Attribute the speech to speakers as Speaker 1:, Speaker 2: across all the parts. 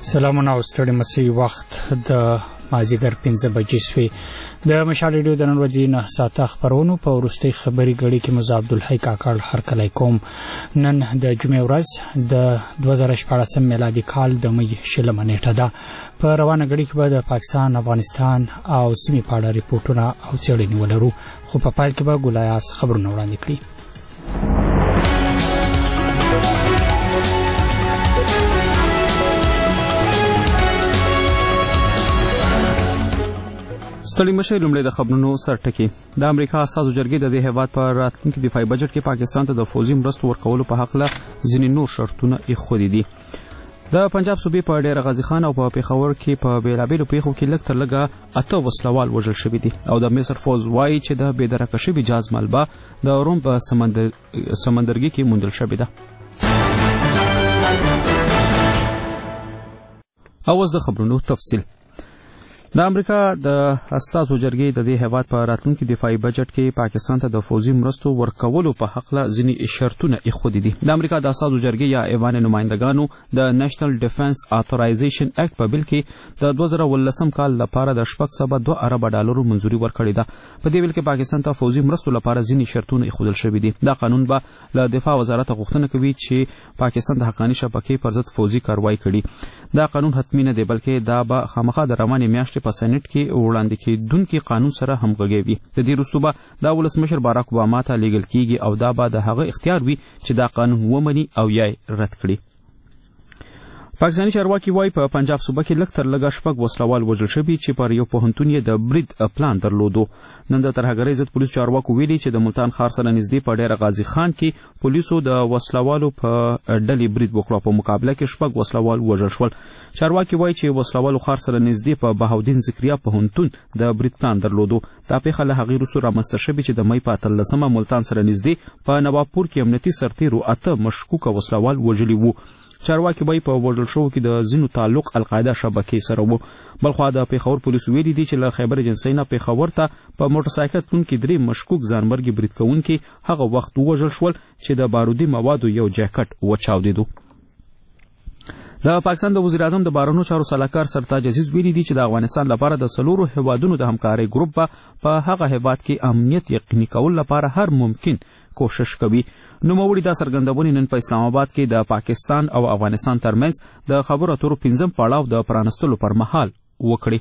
Speaker 1: سلامونه او ستړي مسي وخت د مازیګر 5 بجې شوي د مشال ریډیو د نن ورځې 9 ساعته خبرونو په وروستۍ خبري غړي کې مزه عبدالحی کاکړ هرکلی کوم. نن د جمعې ورځ د 2014 میلادي کال د مې 16 نیټه ده. په روانه غړي کې به د پاکستان، افغانستان او سیمې په اړه ریپورتونه او څېړنې ولرو، خو په پای کې به ګلایاس خبرونه وړاندې کړي.
Speaker 2: ستړي مشه لومړی د خبرونو سرټکي. د امریکا استازو جرګې د دې هیواد په راتلونکي دفاعي بجټ کې پاکستان ته د فوزي مرستو ورکولو په حق له ځینې نور شرطونه ایښودي دي. د پنجاب صوبې په ډیر غازي خان او په پیښور کې په بیلابیلو پیښو کې لږ تر لږه 8 وسلوال وژل شوي دي او د مصر فوز وایي چې د بېدرکه شوي جاز مالبه د روم په سمندرګي کې موندل شوې ده. اوس د خبرونو تفصیل. د امریکا د استازو جرګې د دې هیواد په راتلونکي دفاعي بجټ کې پاکستان ته د فوزي مرستو ورکولو په حق له ځینې شرطونه ایښودي دي. د امریکا د استازو جرګې یا ایوان نمائندګانو د نېشنل ډیفنس اتورایزیشن اکټ په بل کې د 2019 کال لپاره د 6.2 ارب ډالرو منځوري ورکړې ده. په دې بل کې پاکستان ته فوزي مرستو لپاره ځینې شرطونه ایښودل شوي دي. دا قانون به له دفاع وزارت غوښتنه کوي چې پاکستان د حقاني شبکې پر ضد فوزي کاروایی کړي. دا قانون حتمي نه دی، بلکې دا به خامخا د روانې میاشتې په سېنات کې وړاندې کېدونکي قانون سره همغږی وي. د دې وروسته به دا ولسمشر باراک اوباما ته لیږل کېږي او دا به د هغه اختیار وي چې دا قانون ومني او یا رد کړي. پاکستاني چارواکي وایي په پنجاب صوبه کې لږ تر لږه 6 وسلوال وژل شوي چې پر یو پوهنتون یې د برید پلان درلودو. نن د ترهګرۍ ضد پولیسو چارواکو ویلي چې د ملتان ښار سره نږدې په ډیر غازي خان کې پولیسو د وسلوالو په ډلې برید وکړ. په مقابله کې 6 وسلوال وژل شول. چارواکي وایي چې وسلوالو ښار سره نږدې په بهاودین ذکریا پوهنتون د برید پلان درلودو. دا پیښه له هغې وروسته رامنځته شوې چې د مۍ په 13 ملتان سره نږدې په نوابپور کې امنیتي سرتیرو 8 مشکوکه وسلوال وژلي وو. چارواکي وایي په وژل شوو کې د ځینو تعلق القاعده شبکې سره وو. بلخوا د پیښور پولیسو ویلي دي چې له خیبر ایجنسۍ نه پیښور ته په موټرسایکل تلونکي 3 مشکوک ځانمرګي برید کوونکي هغه وخت ووژل شول چې د بارودي موادو یو جاکټ وچاودېدو. د پاکستان د وزیر اعظم د بهرنیو چارو سلاکار سرتاج عزیز ویلي دي چې د افغانستان لپاره د 4 هیوادونو د همکارۍ ګروپ په هغه هیواد کې امنیت یقیني کول لپاره هر ممکن کوشش کوي. نوموړي دا څرګندونې نن په اسلام آباد کې د پاکستان او افغانستان ترمنځ د خبرو اترو 5م پړاو د پرانستلو پر مهال وکړي.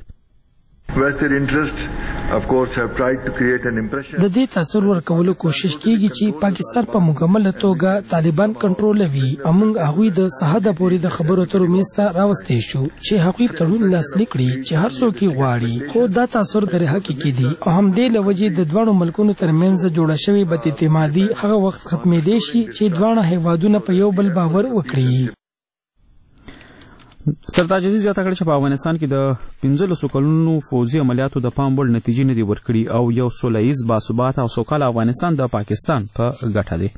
Speaker 3: د دې تاثیر ورکولو کوشش کیږي چې پاکستان په مکمله توګه طالبان کنټرولوي. موږ هغوی د سهاده پورې د خبرو اترو میز ته راوستي شو چې هغوی تړون لاسلیک کړي چې هر څوک یې غواړي، خو دا تاثیر غیر حقیقي دي او همدې له وجې د دواړو ملکونو ترمنځ جوړه شوې بد اعتمادي هغه وخت ختمېدی شي چې دواړه هیوادونه په یو بل باور وکړي.
Speaker 2: سرتاج عزیز زیاته کړه چې په افغانستان کې د 15 کلونو فوزي عملیاتو د پام وړ نتیجې نه دي ورکړي او یو سوله ییز باثباته او سوکاله افغانستان د پاکستان په ګټه دی.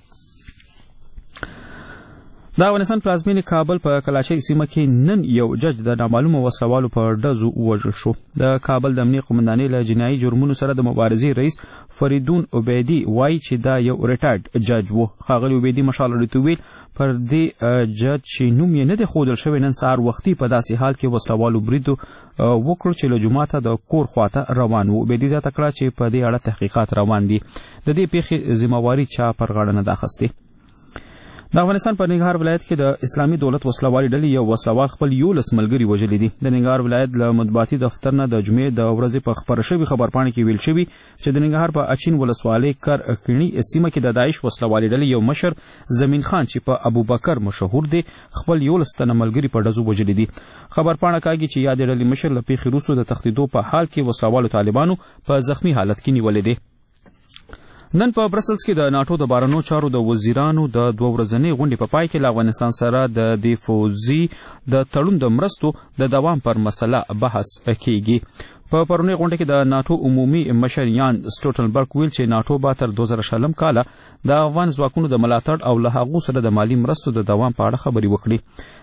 Speaker 2: د افغانستان پلازمینې کابل په کلاچۍ سیمه کې نن یو جج د نامعلومو وسلوالو په ډزو ووژل شو. د کابل د امنیه قومندانۍ له جنایي جرمونو سره د مبارزې رئیس فریدون عبیدي وایي چې دا یو ریټایرډ جج و. ښاغلي عبیدي مشال راډیو ته ویل پر دې جج چې نوم یې نه دی ښودل شوی نن سهار وختي په داسې حال کې وسلوالو برید وکړ چې له جوماته د کور خواته روان و. عبیدي زیاته کړه چې په دې اړه تحقیقات روان دي. د دې پیښې ذمہواري چا پر غاړه نه ده اخیستې. د افغانستان په ننګرهار ولایت کې د اسلامي دولت وسلوالي ډلې یو وسلوال خپل 11 ملګري وژلي دي. د ننګرهار ولایت له مطبوعاتي دفتر نه د جمعې د ورځې په خبره شوي خبرپاڼې کې ویل شوي چې د ننګرهار په اچین ولسوالۍ کرکڼي سیمه کې د داعش وسلوالي ډلې یو مشر زمین خان چې په ابوبکر مشهور دی خپل 11 تنه ملګري په ډزو وژلي دي. خبرپاڼه کاږي چې یادې ډلې مشر له پیښې وروسته د تښتېدو په حال کې وسلوالو طالبانو په زخمي حالت کې نیولې دي. نن په برسلز کې د ناټو د بهرنیو چارو د وزیرانو د 2 ورځنۍ غونډې په پای کې له افغانستان سره د دې فوزي د تړون د مرستو د دوام پر مسله بحث کیږي. په پرونی غونډه کې د ناتو عمومي مشر یان سټولټنبرګ ویل چې ناتو به تر 2000 کاله د افغان ځواکونو د ملاتړ او له هغو سره د مالی مرستو د دوام په اړه خبرې وکړي.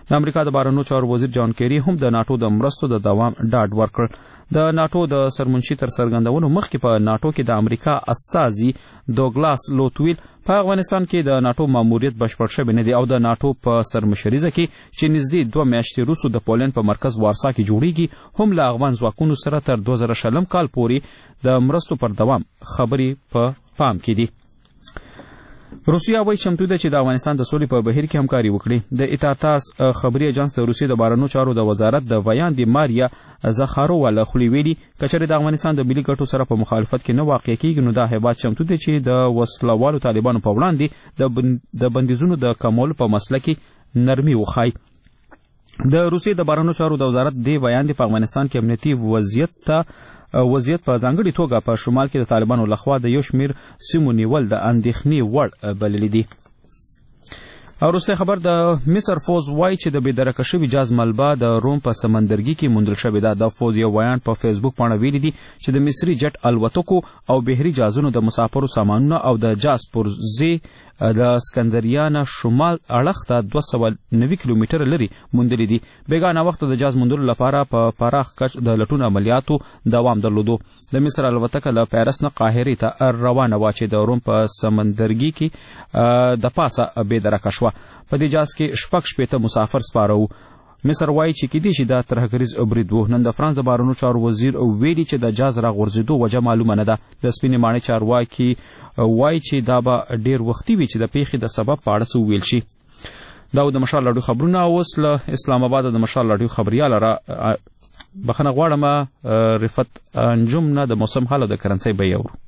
Speaker 2: د امریکا د بهرنیو چارو وزیر جان کیری هم د ناتو د مرستو د دوام ډاډ ورکړ د ناتو د سرمنشي تر څرګندونو مخکې په ناتو کې د امریکا استازي دوګلاس لوتویل په افغانستان کې د ناتو ماموریت بشپړ شوی نه دی او د ناتو په سرمشریزه کې چې نږدې 2 میاشتې وروسته د پولند په مرکز وارسا کې جوړیږي هم له افغان ځواکونو سره تر 2020 کال پورې د مرستو پر دوام خبرې په پام کې دي. روسیا وایي چمتو ده چې د افغانستان د سولې په بهیر کې همکاري وکړي. د ایتاتاس خبري اژانس د روسیې د بهرنیو چارو د وزارت د ویان د ماریا زخارووا له خولې ویلي کچره د افغانستان د ملي ګټو سره په مخالفت کې نه واقع کیږي نو دا هیواد چمتو دی چې د وسلوالو طالبانو په وړاندې د بندیزونو د کمولو په مسله کې نرمي وښایي. د روسیې د بهرنیو چارو د وزارت د ویان په افغانستان کې امنیتي وضعیت په ځانګړې توګه په شمال کې د طالبانو لخوا د یو شمیر سیمو نیول د اندېښنې وړ بللی دي. وروستی خبر د مصر فوز وایي چې د بېدرکه شوي جاز ملبه د روم په سمندرګي کې موندل شوې ده. د فوز یو ویان په فیسبوک پاڼه ویلي دي چې د مصري جټ الوتکو او بحري جازونو د مسافرو سامانونه او د جاز پرزې د اسکندریانه شمال اړخ ته 290 کیلومتره لري موندلې دي. بیګانه وخت د جاز موندلو لپاره په پراخ کچ د لټون عملیاتو دوام درلودو. د مصر الوتکه له پیرس نه قاهرې ته روانه وه چې د روم په سمندرګي کې د پاسه بېدرکه شوه. په دې جاز کې 60 مسافر سپاره وو. مصر وایي چې کیدای شي دا ترهګریز برید و. نن د فرانس د بهرنیو چارو وزیر ویلي چې د جاز راغورځېدو وجه معلومه نه ده. د سپینې ماڼۍ چارواکي وایي چې دا به ډېر وختي وي چې د پیښې د سبب په اړه څه وویل شي. دا د مشال راډیو خبرونه. اوس له اسلام آباد د مشال راډیو خبریال را بخښنه غواړم رفت انجم نه د موسم حال او د کرنسۍ بیه اورو.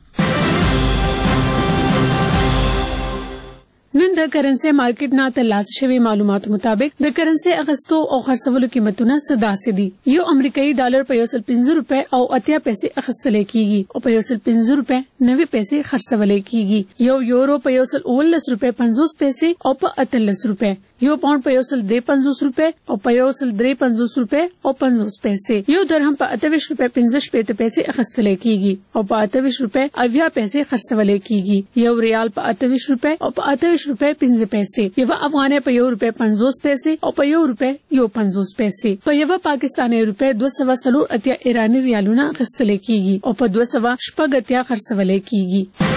Speaker 4: نن د کرنسي مارکیټ نه ترلاسه شوی معلوماتو مطابق د کرنسي اغستو او خرڅولو قیمتونه څه دي. یو امریکایي ډالر په 150 روپے او 80 پیسې اخیستل کیږي او په 150 روپے 90 پیسې خرڅول کیږي. یو یورو په 119 روپے 50 پیسې او په 38 روپے. یو پاوند په 153 روپے او په 153 روپے او 50 پیسې. یو درهم په 28 روپے 15 پیسې اخیستل کیږي او په 28 روپے 80 پیسې خرڅول کیږي. یو ریال په 28 روپے او په 28 روپے 15 پیسې. یو افغانۍ په 1 روپے 50 پیسې او په 1 روپے 50 پیسې. په یو پاکستاني روپے 280 ایرانی ریالونه اخیستل کیږي او په 280 خرڅول کیږي.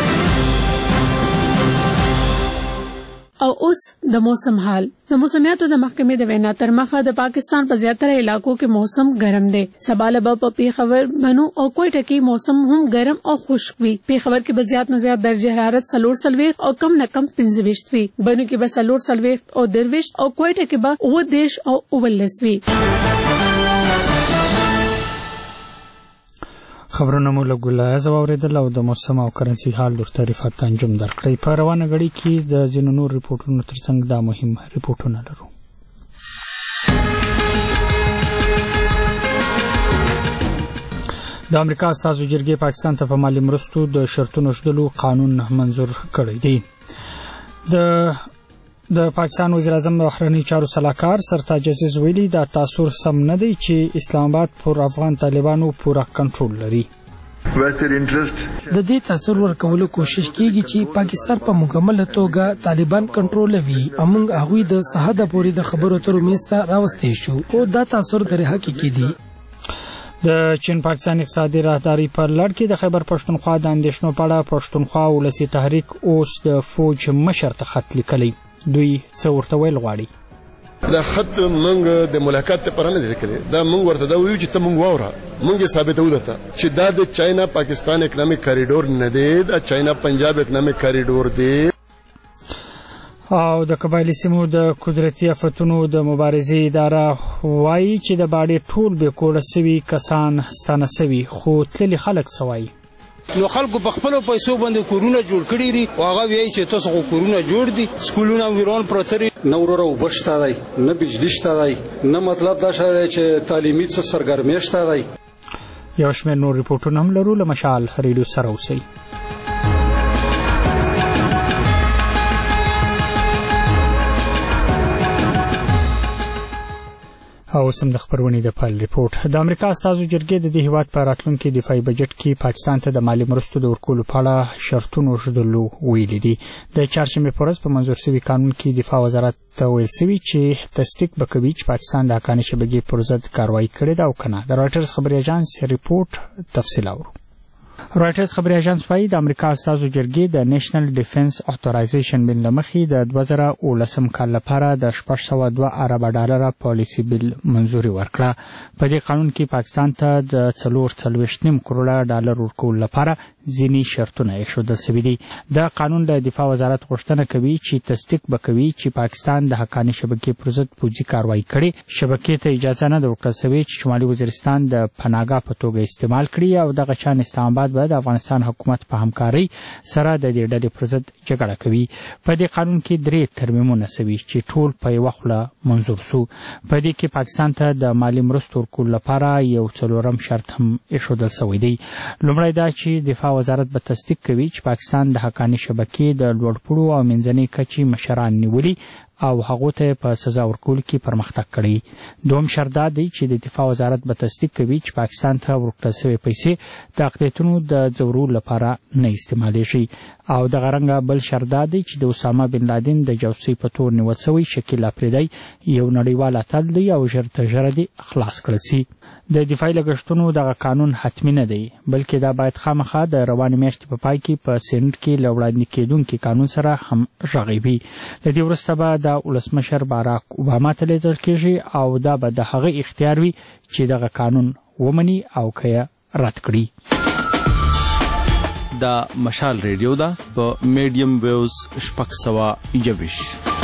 Speaker 4: او اوس د موسم حال. د موسمیاتو د محکمې د وینا تر مخه د پاکستان په زیاتره علاقو کې موسم ګرم دی. سبا له په پیښور منو او کوټه کې موسم هم ګرم او خشک وي. پیښور کې به زیات نه زیات درجه حرارت 40 او کم نه کم 25 وي. بنو کې به 40 او 23 او کوټه کې به 19 او 19 وي.
Speaker 1: خبرونه مو له ګلایز اوریدل او د موسم او کرنسي حال د تعریفات انجام درکړي. په روانه غړي کې د جنونو ریپورتونو ترڅنګ دا مهم ریپورتونه لرو. د امریکا استازو جرګې پاکستان ته په مالي مرستو د شرطونو شدلو قانون منظور کړی دی. د پاکستان وزیر اعظم بهرنی چارو سلاکار سرتاج عزیز ویلي دا تاثیر سم نه دی چې اسلام آباد پر افغان طالبانو پوره کنټرول لري.
Speaker 3: د دې تاثیر ورکولو کوشش کیږي چې پاکستان په مکمل توګه طالبان کنټرولوي. امنګ هغوی د سهاده پورې د خبرو تر میسته راوستي شو او دا تاثیر در حقیقي دی.
Speaker 1: د چین پاکستان اقتصادي راهداري پر لړ کې د خیبر پښتونخوا د اندېښنو په اړه پښتونخوا ولسی تحریک اوس د فوج مشر ته خط لیکلی. دوی څه ورته ویل غواړي؟
Speaker 5: دا خط منګ د ملاقات لپاره نه لیکلی. دا منګ ورته دا ویو چې ته منګ واوره منګ ثابتو درته چې دا د چاینا پاکستان اکونومیک کریډور نه دی. دا چاینا پنجاب اکونومیک کریډور دی.
Speaker 1: او د قبایلی سیمو د قدرتي آفتونو د مبارزې اداره وایي چې د باډي ټول به کوړه سوي کسان ستانه سوي خو تللي خلک سوي.
Speaker 6: نو خلکو په خپل پیسو باندې کورونه جوړ کړی دي او هغه وایي چې تاسو خو کورونه جوړ دي سکولونه ویرون پروتري
Speaker 7: نه ورو وبشته دی نه بجلی شته دی نه مطلب دا شای چې تعلیمي څه سرګرمي شته دی.
Speaker 1: یو شمېر نور ریپورتونه هم لرو. له مشال ریډیو سره اوسئ. او سم د خبرونې د پال ریپورت د امریکا استازو جرګې د دې هیواد په راتلونکي دفاعي بجټ کې پاکستان ته د مالی مرستو د ورکولو په اړه شرطونه شدلو ویلي دي د چهارشنبه په ورځ په منظور شوی قانون کې دفاع وزارت ته ویل شوی چې تصدیق وکوي چې پاکستان د حقاني شبکې پر ضد کاروایی کړې ده او کنه د رويټرز خبري اژانس ریپورت تفصیل اورو رويټرز خبري اژانس وايي د امریکا استازو جرګې د نېشنل ډیفنس اتورایزیشن بل لمخې د 2019 کال لپاره د 602 ارب ډالر پالیسي بل منزوري ورکړه په دې قانون کې پاکستان ته د 4.9 کروڑ ډالر ورکول لپاره ځینی شرطونه ایښودل شوي دي د قانون د دفاع وزارت غوښتنه کوي چې تصدیق وکوي چې پاکستان د حقاني شبکې پر ضد پوځي کاروایی کړي شبکې ته اجازه نه ورکړل شوې چې شمالي وزیرستان د پناهګاه په توګه استعمال کړي او دغه چان اسلام آباد د افغانستان حکومت په همکاري سره د دې ډلې پر ضد جګړه کوي په دې قانون کې 3 ترمیمونه شوي چې ټول په یو خله منظور شو په دې کې پاکستان ته د مالی مرستو ورکول لپاره یو څلورم شرط هم ایښودل شوی دی لومړی دا چې دفاع وزارت به تصدیق کوي چې پاکستان د حقاني شبکې د لوړپوړو او منځنۍ کچې مشران نیولي او هغه ته په سزا ورکول کې پرمختګ کړی دوم شرط دا دی چې د دفاع وزارت به تصدیق کوي چې پاکستان ته ورکړل شوی پیسې د اقلیتونو د ضرورت لپاره نه استعمالېږي او د غرنګ بل شرط دا دی چې د اسامه بن لادن د جاسوسي په تور نیول شوی شکیل افریدی یو نړیوال اتل دی او ژر تر ژره دی خلاص کړل شي د دفاعي لګښتونو دغه قانون حتمی نه دی بلکې دا باید خامخا د رواني میاشتې په پای کې په سېنات کې لوړاندې کېدونکي قانون سره هم رغوي د دې وروسته به د ولسمشر باراک اوباما ته لیږل کېږي او دا به د هغه اختیار وي چې دغه قانون ومني او که رد کړي
Speaker 2: دا مشال ریډیو دا په میډیم ویوز شپږ سوه یویش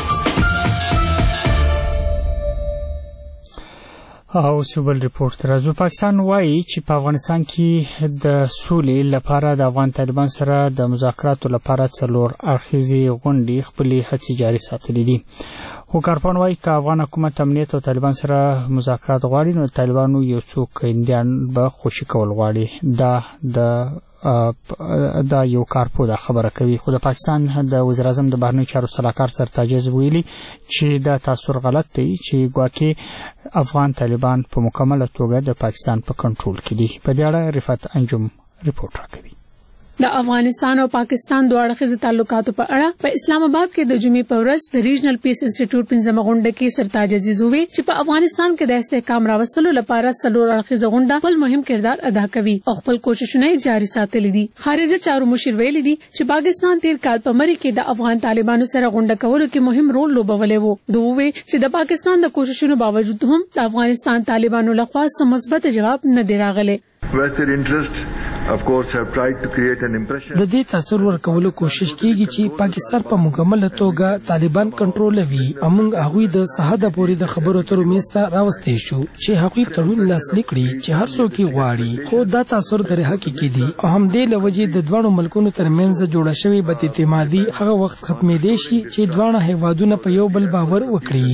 Speaker 1: او سیبل ریپورت راځو پاکستان وایي چې په افغانستان کې د سولې لپاره د افغان طالبان سره د مذاکراتو لپاره 4 اړخیزې غونډې خپلې هڅې جاري ساتلې دي خو کارپان وایي چې افغان حکومت امنیت او طالبان سره مذاکرات غواړي نو طالبانو یو څوک اندیان به خوشي کول غواړي دا یو کارپو دا خبره کوي خو د پاکستان د وزیر اعظم د بهرنیو چارو سلاکار سرتاج ویلي چې دا تاثیر غلط دی چې ګواکې افغان طالبان په مکمله توګه د پاکستان په کنټرول کې دي په دې اړه رفعت انجم ریپورت راکوي
Speaker 4: د افغانستان او پاکستان دوه اړخیز تعلقاتو په اړه په اسلام آباد کې د جمعې په ورځ د ریجنل پیس انسټیټیوټ پنځمه غونډه کې سرتاج عزیز وویل چې په افغانستان کې د استحکام راوستلو لپاره 4 اړخیز غونډه خپل مهم کردار ادا کوي او خپل کوششونه جاري ساتلي دي خارجه چارو مشیر ویل دي چې پاکستان تیر کال په مری کې د افغان طالبانو سره غونډه کولو کې مهم رول لوبولی وو دوی چې د پاکستان د کوششونو باوجود هم د افغانستان طالبانو لخوا سم مثبت جواب نه دی راغلی
Speaker 8: vested interest of course have tried to create an impression
Speaker 3: د دې تاثیر ورکولو کوشش کیږي چې پاکستان په مکمل توګه طالبان کنټرولوي امونږ هغوی د صحه پورې د خبرو تر میسته راوستي شو چې هغوی تړون لاسلیک کړي چې هر څوک غواړي خو دا تاثیر در حقیقي دي او هم دې لوجې د دوه ملکونو ترمنځ جوړه شوی بد اعتمادي هغه وخت ختمې دي شي چې دوه هیوادونه په یو بل باور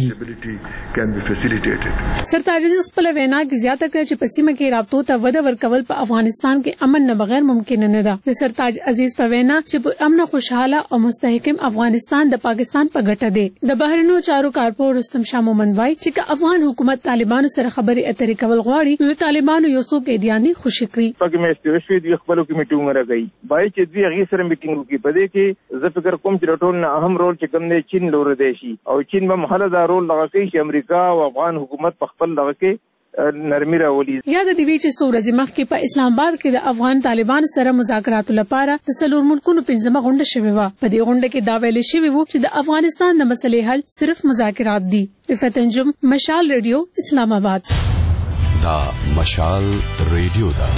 Speaker 8: وکړي
Speaker 4: سرتاج خپل وینا کې زیاته کړ چې په سیمه کې رابطو ته وده ورکول په افغانستان کې امن نه بغیر ممکن نه ده د سرتاج عزیز په وینا چې په امن خوشاله او مستحکم افغانستان د پاکستان په ګټه دی د بهرنیو چارو کارپو رستم شاه مومند وایي چې افغان حکومت طالبانو سره خبرې اترې کول غواړي نو طالبانو یو څو قیدیان خوشی کړی
Speaker 9: پکې مې استوشوي د خپل کې میټینګ راغی بای چې دوی هغه سره میټینګ وکړي په دې کې زه فکر کوم چې ټول نه اهم رول چې کوم دی چین لور دی شي او چین به محله دا رول لغوي چې امریکا او افغان حکومت په خپل لغه کې نرمي راولي
Speaker 4: یاد دی چې سورج مخ کې په اسلام آباد کې د افغان طالبان سره مذاکرات لپاره د سلور ملکونو پنځمه غونډه شوې و په دې غونډه کې دا ویل شوی و چې د افغانستان د مسلې حل صرف مذاکرات دي رفعت انجم مشال ریډیو اسلام آباد
Speaker 10: دا مشال ریډیو دا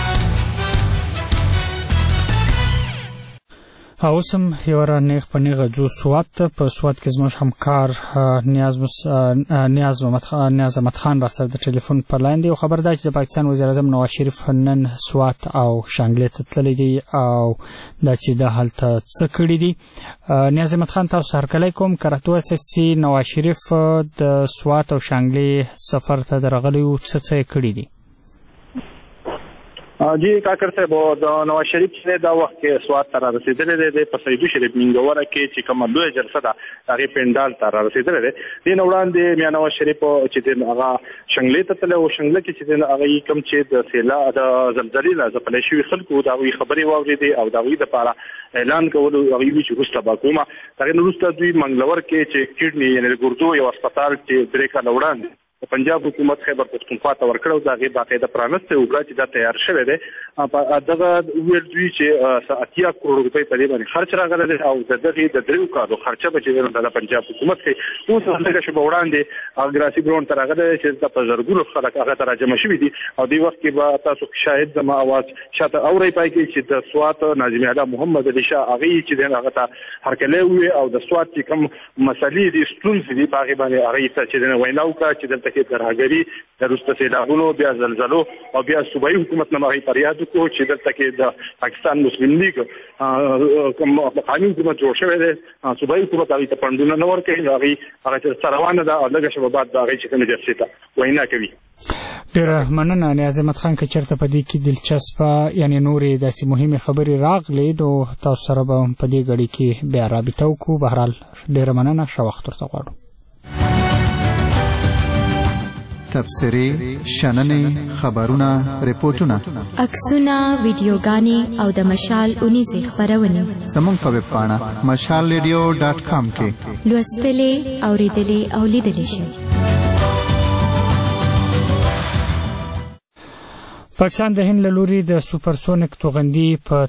Speaker 1: اوسم یو را نیغ په نیغه جو سوات په سوات کې زموږ همکار نیاز احمد خان را سره د ټلیفون په لاین دی او خبر ده چې د پاکستان وزیر اعظم نواز شریف نن سوات او شانګلې ته تللی دی او دا چې د هلته څه کړي دي نیاز احمد خان تاسو هرکلی کوم کراتو اساسي نواز شریف د سوات او شانګلې سفر ته درغلی او څه کړي دي
Speaker 11: جی کاکر صاحب د نواز شریف چې دا وخت کې سواد ته رسیدلې ده په سیدو شریف منګوره کې چې کومه لوی جلسه ده هغه پندال ته رسیدلې ده د وړاندې میا نواز شریف چې هغه شنګلې ته تل او شنګلې کې چې هغه کوم چې د سیلا د زلزلې نه ځپلې شوی خلکو دا وی خبري واورېدي او دا وی د لپاره اعلان کولو هغه وی چې روسته باکوما هغه روسته دوی منګلور کې چې کډنی یعنی ګردو یو هسپتال چې درې کال وړاندې د پنجاب حکومت خیبر پختونخوا ته ورکړو دا غي باقاعده پرانسته وکړه چې دا تیار شوی دی دغه ویل دوی چې 80 کروڑ روپۍ په دې باندې خرچ راغلی او دغه د دریو کارو خرچه به چې د پنجاب حکومت کې اوس هغه شپه وړاندې اګراسي ګراوند تر هغه چې د پزرګونو خلک هغه ته راجمع شوي دي او دی وخت کې به تاسو شاهد زما आवाज شاته اوري پای کې چې د سوات ناظم اعلی محمد علي شاه هغه چې هغه ته هرکلی وي او د سوات چې کوم مسلې دي ستونزې دي په هغه باندې هغه چې وینا وکړه چې دلته کې درهګري د روسته سیلابونو بیا زلزلو او بیا صوبایي حکومت نه هغه فریاد وکړو چې دلته کې د پاکستان مسلم لیگ کوم قانون حکومت جوړ شوی دی صوبایي حکومت هغه ته پندونه نه ورکوي هغه چې روانه ده او لږ شپه بعد هغه چې کومه جلسه ته وینا کوي.
Speaker 1: ډېر مننه نیاز احمد خان که چېرته په دې کې دلچسپه یعنې نورې داسې مهمې خبرې راغلې نو تاسو سره به په دې غړي کې بیا رابطه وکړو. بهرحال ډېره مننه، ښه وخت ورته غواړو.
Speaker 12: تبصرې، شننې، خبرونه، ریپورتونه،
Speaker 13: عکسونه، ویډیوګانې او د مشال اونیزې خپرونې
Speaker 12: زموږ په ویب پاڼه mashalradio.com کې
Speaker 13: لوستلې، اورېدلې او لیدلې شئ.
Speaker 1: پاکستان د هند له لوري د سوپرسونیک توغندي په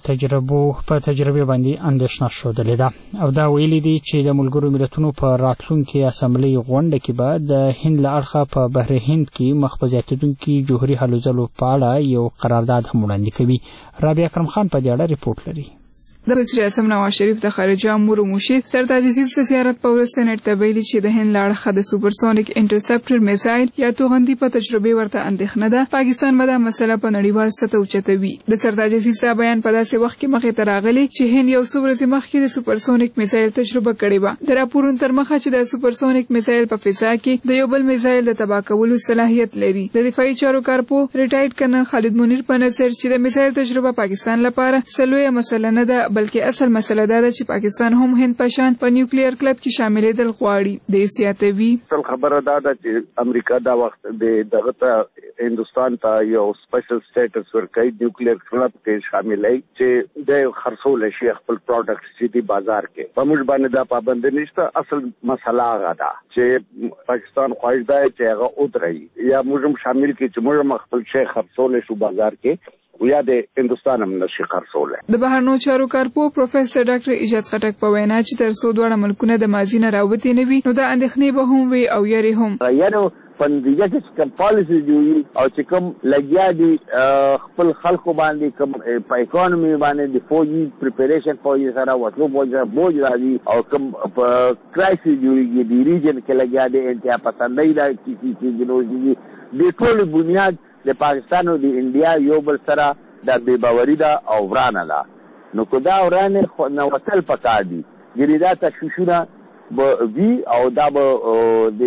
Speaker 1: تجربه باندې اندېښنه ښودلې ده او دا ویلي دي چې د ملګرو ملتونو په راتلونکي اسامبلې غونډه کې به د هند له اړخه په بحر هند کې مخ په زیاتېدونکي جوهري هلو ځلو په اړه یو قرارداد هم وړاندې کوي. رابعه اکرم خان په دې اړه ریپورت لري.
Speaker 14: د وزیر اعظم نواز شریف د خارجه امور مشیر سردار عزیز زیارت په ورځ سېنات ته ویلي چې د هند لاړه د سوپرسونیک انټرسپټر میزایل یا توغندي په تجربه ورته اندېښنه ده. پاکستان به دا مسله په نړیوال سطح اوچتوي. د سردار عزیز بیان په داسې وخت کې مخې ته راغلی چې هند یو څو ورځې مخکې د سوپرسونیک میزایل تجربه کړې و. د راپورونو تر مخه چې د سوپرسونیک میزایل په فضا کې د یو بل میزایل د تباه کولو صلاحیت لري. د دفاعي چارو کارپو ریټایرډ کرنل خالد منیر په نظر چې د میزایل تجربه پاکستان لپاره سلویه مسله نه ده بلکې اصل مسله ده چې پاکستان هم هند په شان په نیوکلیر کلب کې شاملېدل غواړي. د سیاتوي
Speaker 15: خبره ده چې امریکا دا وخت د دغه هندستان ته یو سپیشل سټیټس ورکړي نیوکلیر کلب کې شاملای چې د خرڅول شي خپل پروډکټس چې دی بازار کې په موږ باندې دا پابند نشته. اصل مسله هغه ده چې پاکستان خواهش ده چې هغه ودرېږي یا موږ هم شامل کې چې موږ خپل شي خرڅول شو بازار کې ویا د هندستان هم نشي خرڅول.
Speaker 14: د بهرنیو چارو کارپو پروفیسور ډاکټر ایجاز خټک په وینا چې تر څو دواړه ملکونه د ماضي نه راوتی نه وي نو د اندېښنې به هم وي او یاري هم.
Speaker 16: یانو پندیجه چې کوم پالیسی جوړي او چې کوم لګیا دي خپل خلکو باندې کوم په اکانومي باندې د فوجي پریپریشن فوجي سره وټلو بوج راځي او کوم کرایسس جوړيږي د ریجن کې لګیا دي انتها پسندۍ دا چې جنوبي د ټول بنیاد د پاکستان او د انډیا یو بل سره د بے باوري ده او ورانه ده. نو کو دا ورانه نو وتل پکار دي ګریدا تشوشونه به وی او دا به د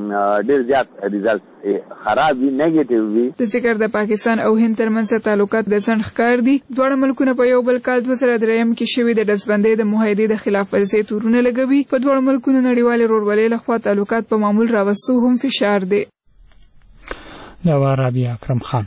Speaker 16: ډیر زیات ریزلټ خراب وي نیگیټیو وي.
Speaker 14: د ذکر د پاکستان او هند ترمنځ تعلقات د ځنډ ښکار دي. دواړه ملکونه په یو بل کال 2003 کې شوي د ډزبندۍ د معاهدې د خلاف ورزۍ تورونه لګوي. په دواړو ملکونو نړیوال ورورولۍ لخوا تعلقات په معمول راوستو هم فشار دی.
Speaker 1: دا رابعه اکرم خان.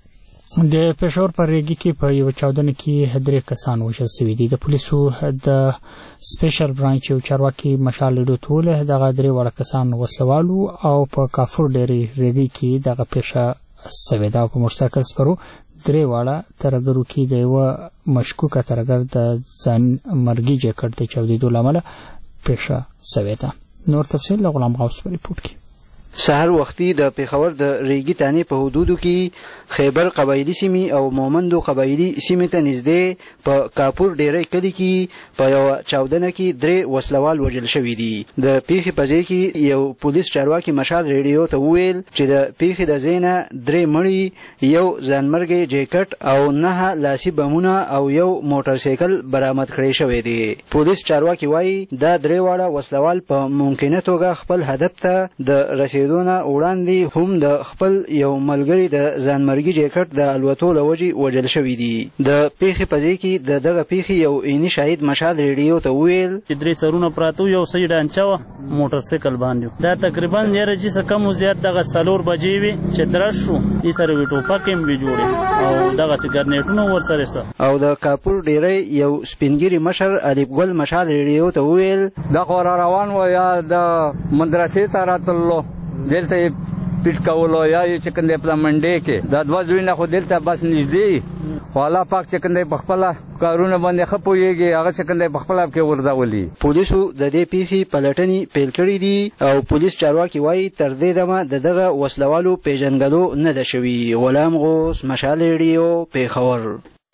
Speaker 1: د پېښور په ریګي کې په یو چاودنه کې 3 کسان وژل شوي دي. د پولیسو د سپیشل برانچ یو چارواکي مشال ډوټول دغه 3 وړ کسان وسلوالو او په کافور ډېری ریګي کې دغه پېښه شوې ده. په موټرسایکل سپرو 3 وړ ترګرو کې د یو مشکوکه ترګر د ځان مرګي جکړ د چاودېدو لامل پېښه شوې ده. نور تفصیل له غلام غوث په ریپورت کې.
Speaker 17: سحر وختي د پیښور د ریګي تانې په حدودو کې خیبر قبایلی سیمې او مومندو قبایلی سیمې ته نږدې په کاپور ډیری کلي کې په یو چاودنه کې 3 وسلوال وژل شوي دي. د پیښې په ځای کې یو پولیس چارواکي مشال ریډیو ته وویل چې د پیښې د ځای نه 3 مړي، یو ځانمرګی جیکټ او 9 لاسي بمونه او یو موټرسایکل برآمد کړی شوی دی. پولیس چارواکي وایي دا 3 واړه وسلوال په ممکنه توګه خپل هدف ته د رسیدو نه وړاندې هم د خپل یو ملګري د ځانمرګي جیکټ د الوتو له وجې وژل شوي دي. د پیښې په دې کې د دغه پیښې یو عیني شاهد مشال ریډیو ته وویل
Speaker 18: چې 3 سرونه پراته یو سړي ډانچه وه موټرسایکل باندې دا تقریبا یاره چې څه کم زیات دغه 4 بجې وي چې درز شو دې سره وي ټوپک هم وي جوړې او دغسې ګرنیټونه ورسره څه
Speaker 17: او د کاپور ډیری یو سپینګیري مشر الف ګل مشال ریډیو ته وویل
Speaker 19: دا خو را روان و یا د مدرسې ته راتللو دلته پیټ کولو یا چې کوم د منډې کې دا 2 زوینه خو دلته بس نږدې خو الله پاک چې کوم د خپله کارونه باندې ښه پوهېږي هغه چې کوم د خپله کې ورځولي.
Speaker 17: پولیسو د دې پیښې پلټنې پیل کړي دي او پولیس چارواکي وایي تر دې دمه د دغه وسلوالو پیژنګلو نه ده شوي. غلام غوث مشال ریډیو پیښور.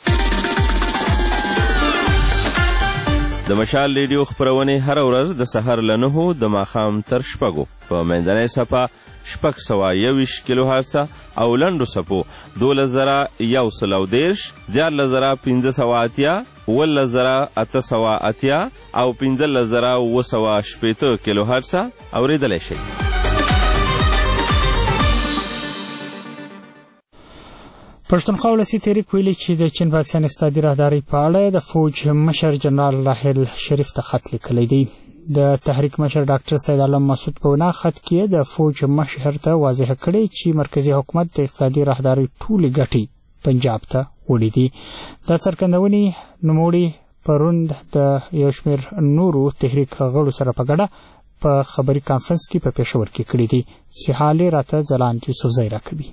Speaker 20: د مشال ریډیو خپرونې هر ورځ د سحر له 9 د ماښام تر 6 په منځنۍ صفحه 621 کیلو هرتز او لنډو صفحو 12113 14580 11880 او 15980 کیلو هرتز اوریدلی شئ.
Speaker 1: پښتونخوا ولسي تحریک ویلي چې د چین پاکستان اقتصادي راهدارۍ په اړه د فوج مشر جنرال راحل شریف ته خط لیکلی دی. د تحریک مشر ډاکټر سید عالم مسعود په وینا خط کې د فوج مشر ته واضح کړی چې مرکزی حکومت د اقتصادي راهدارۍ ټولې ګټې پنجاب ته وړي دي. دا څرګندونې نوموړي پرون د یو شمېر نورو تحریک غړو سره په ګډه په خبري کانفرنس کې په پېښور کې کړي دي. سیحالې راته ځلاند یوسفزی راکوي.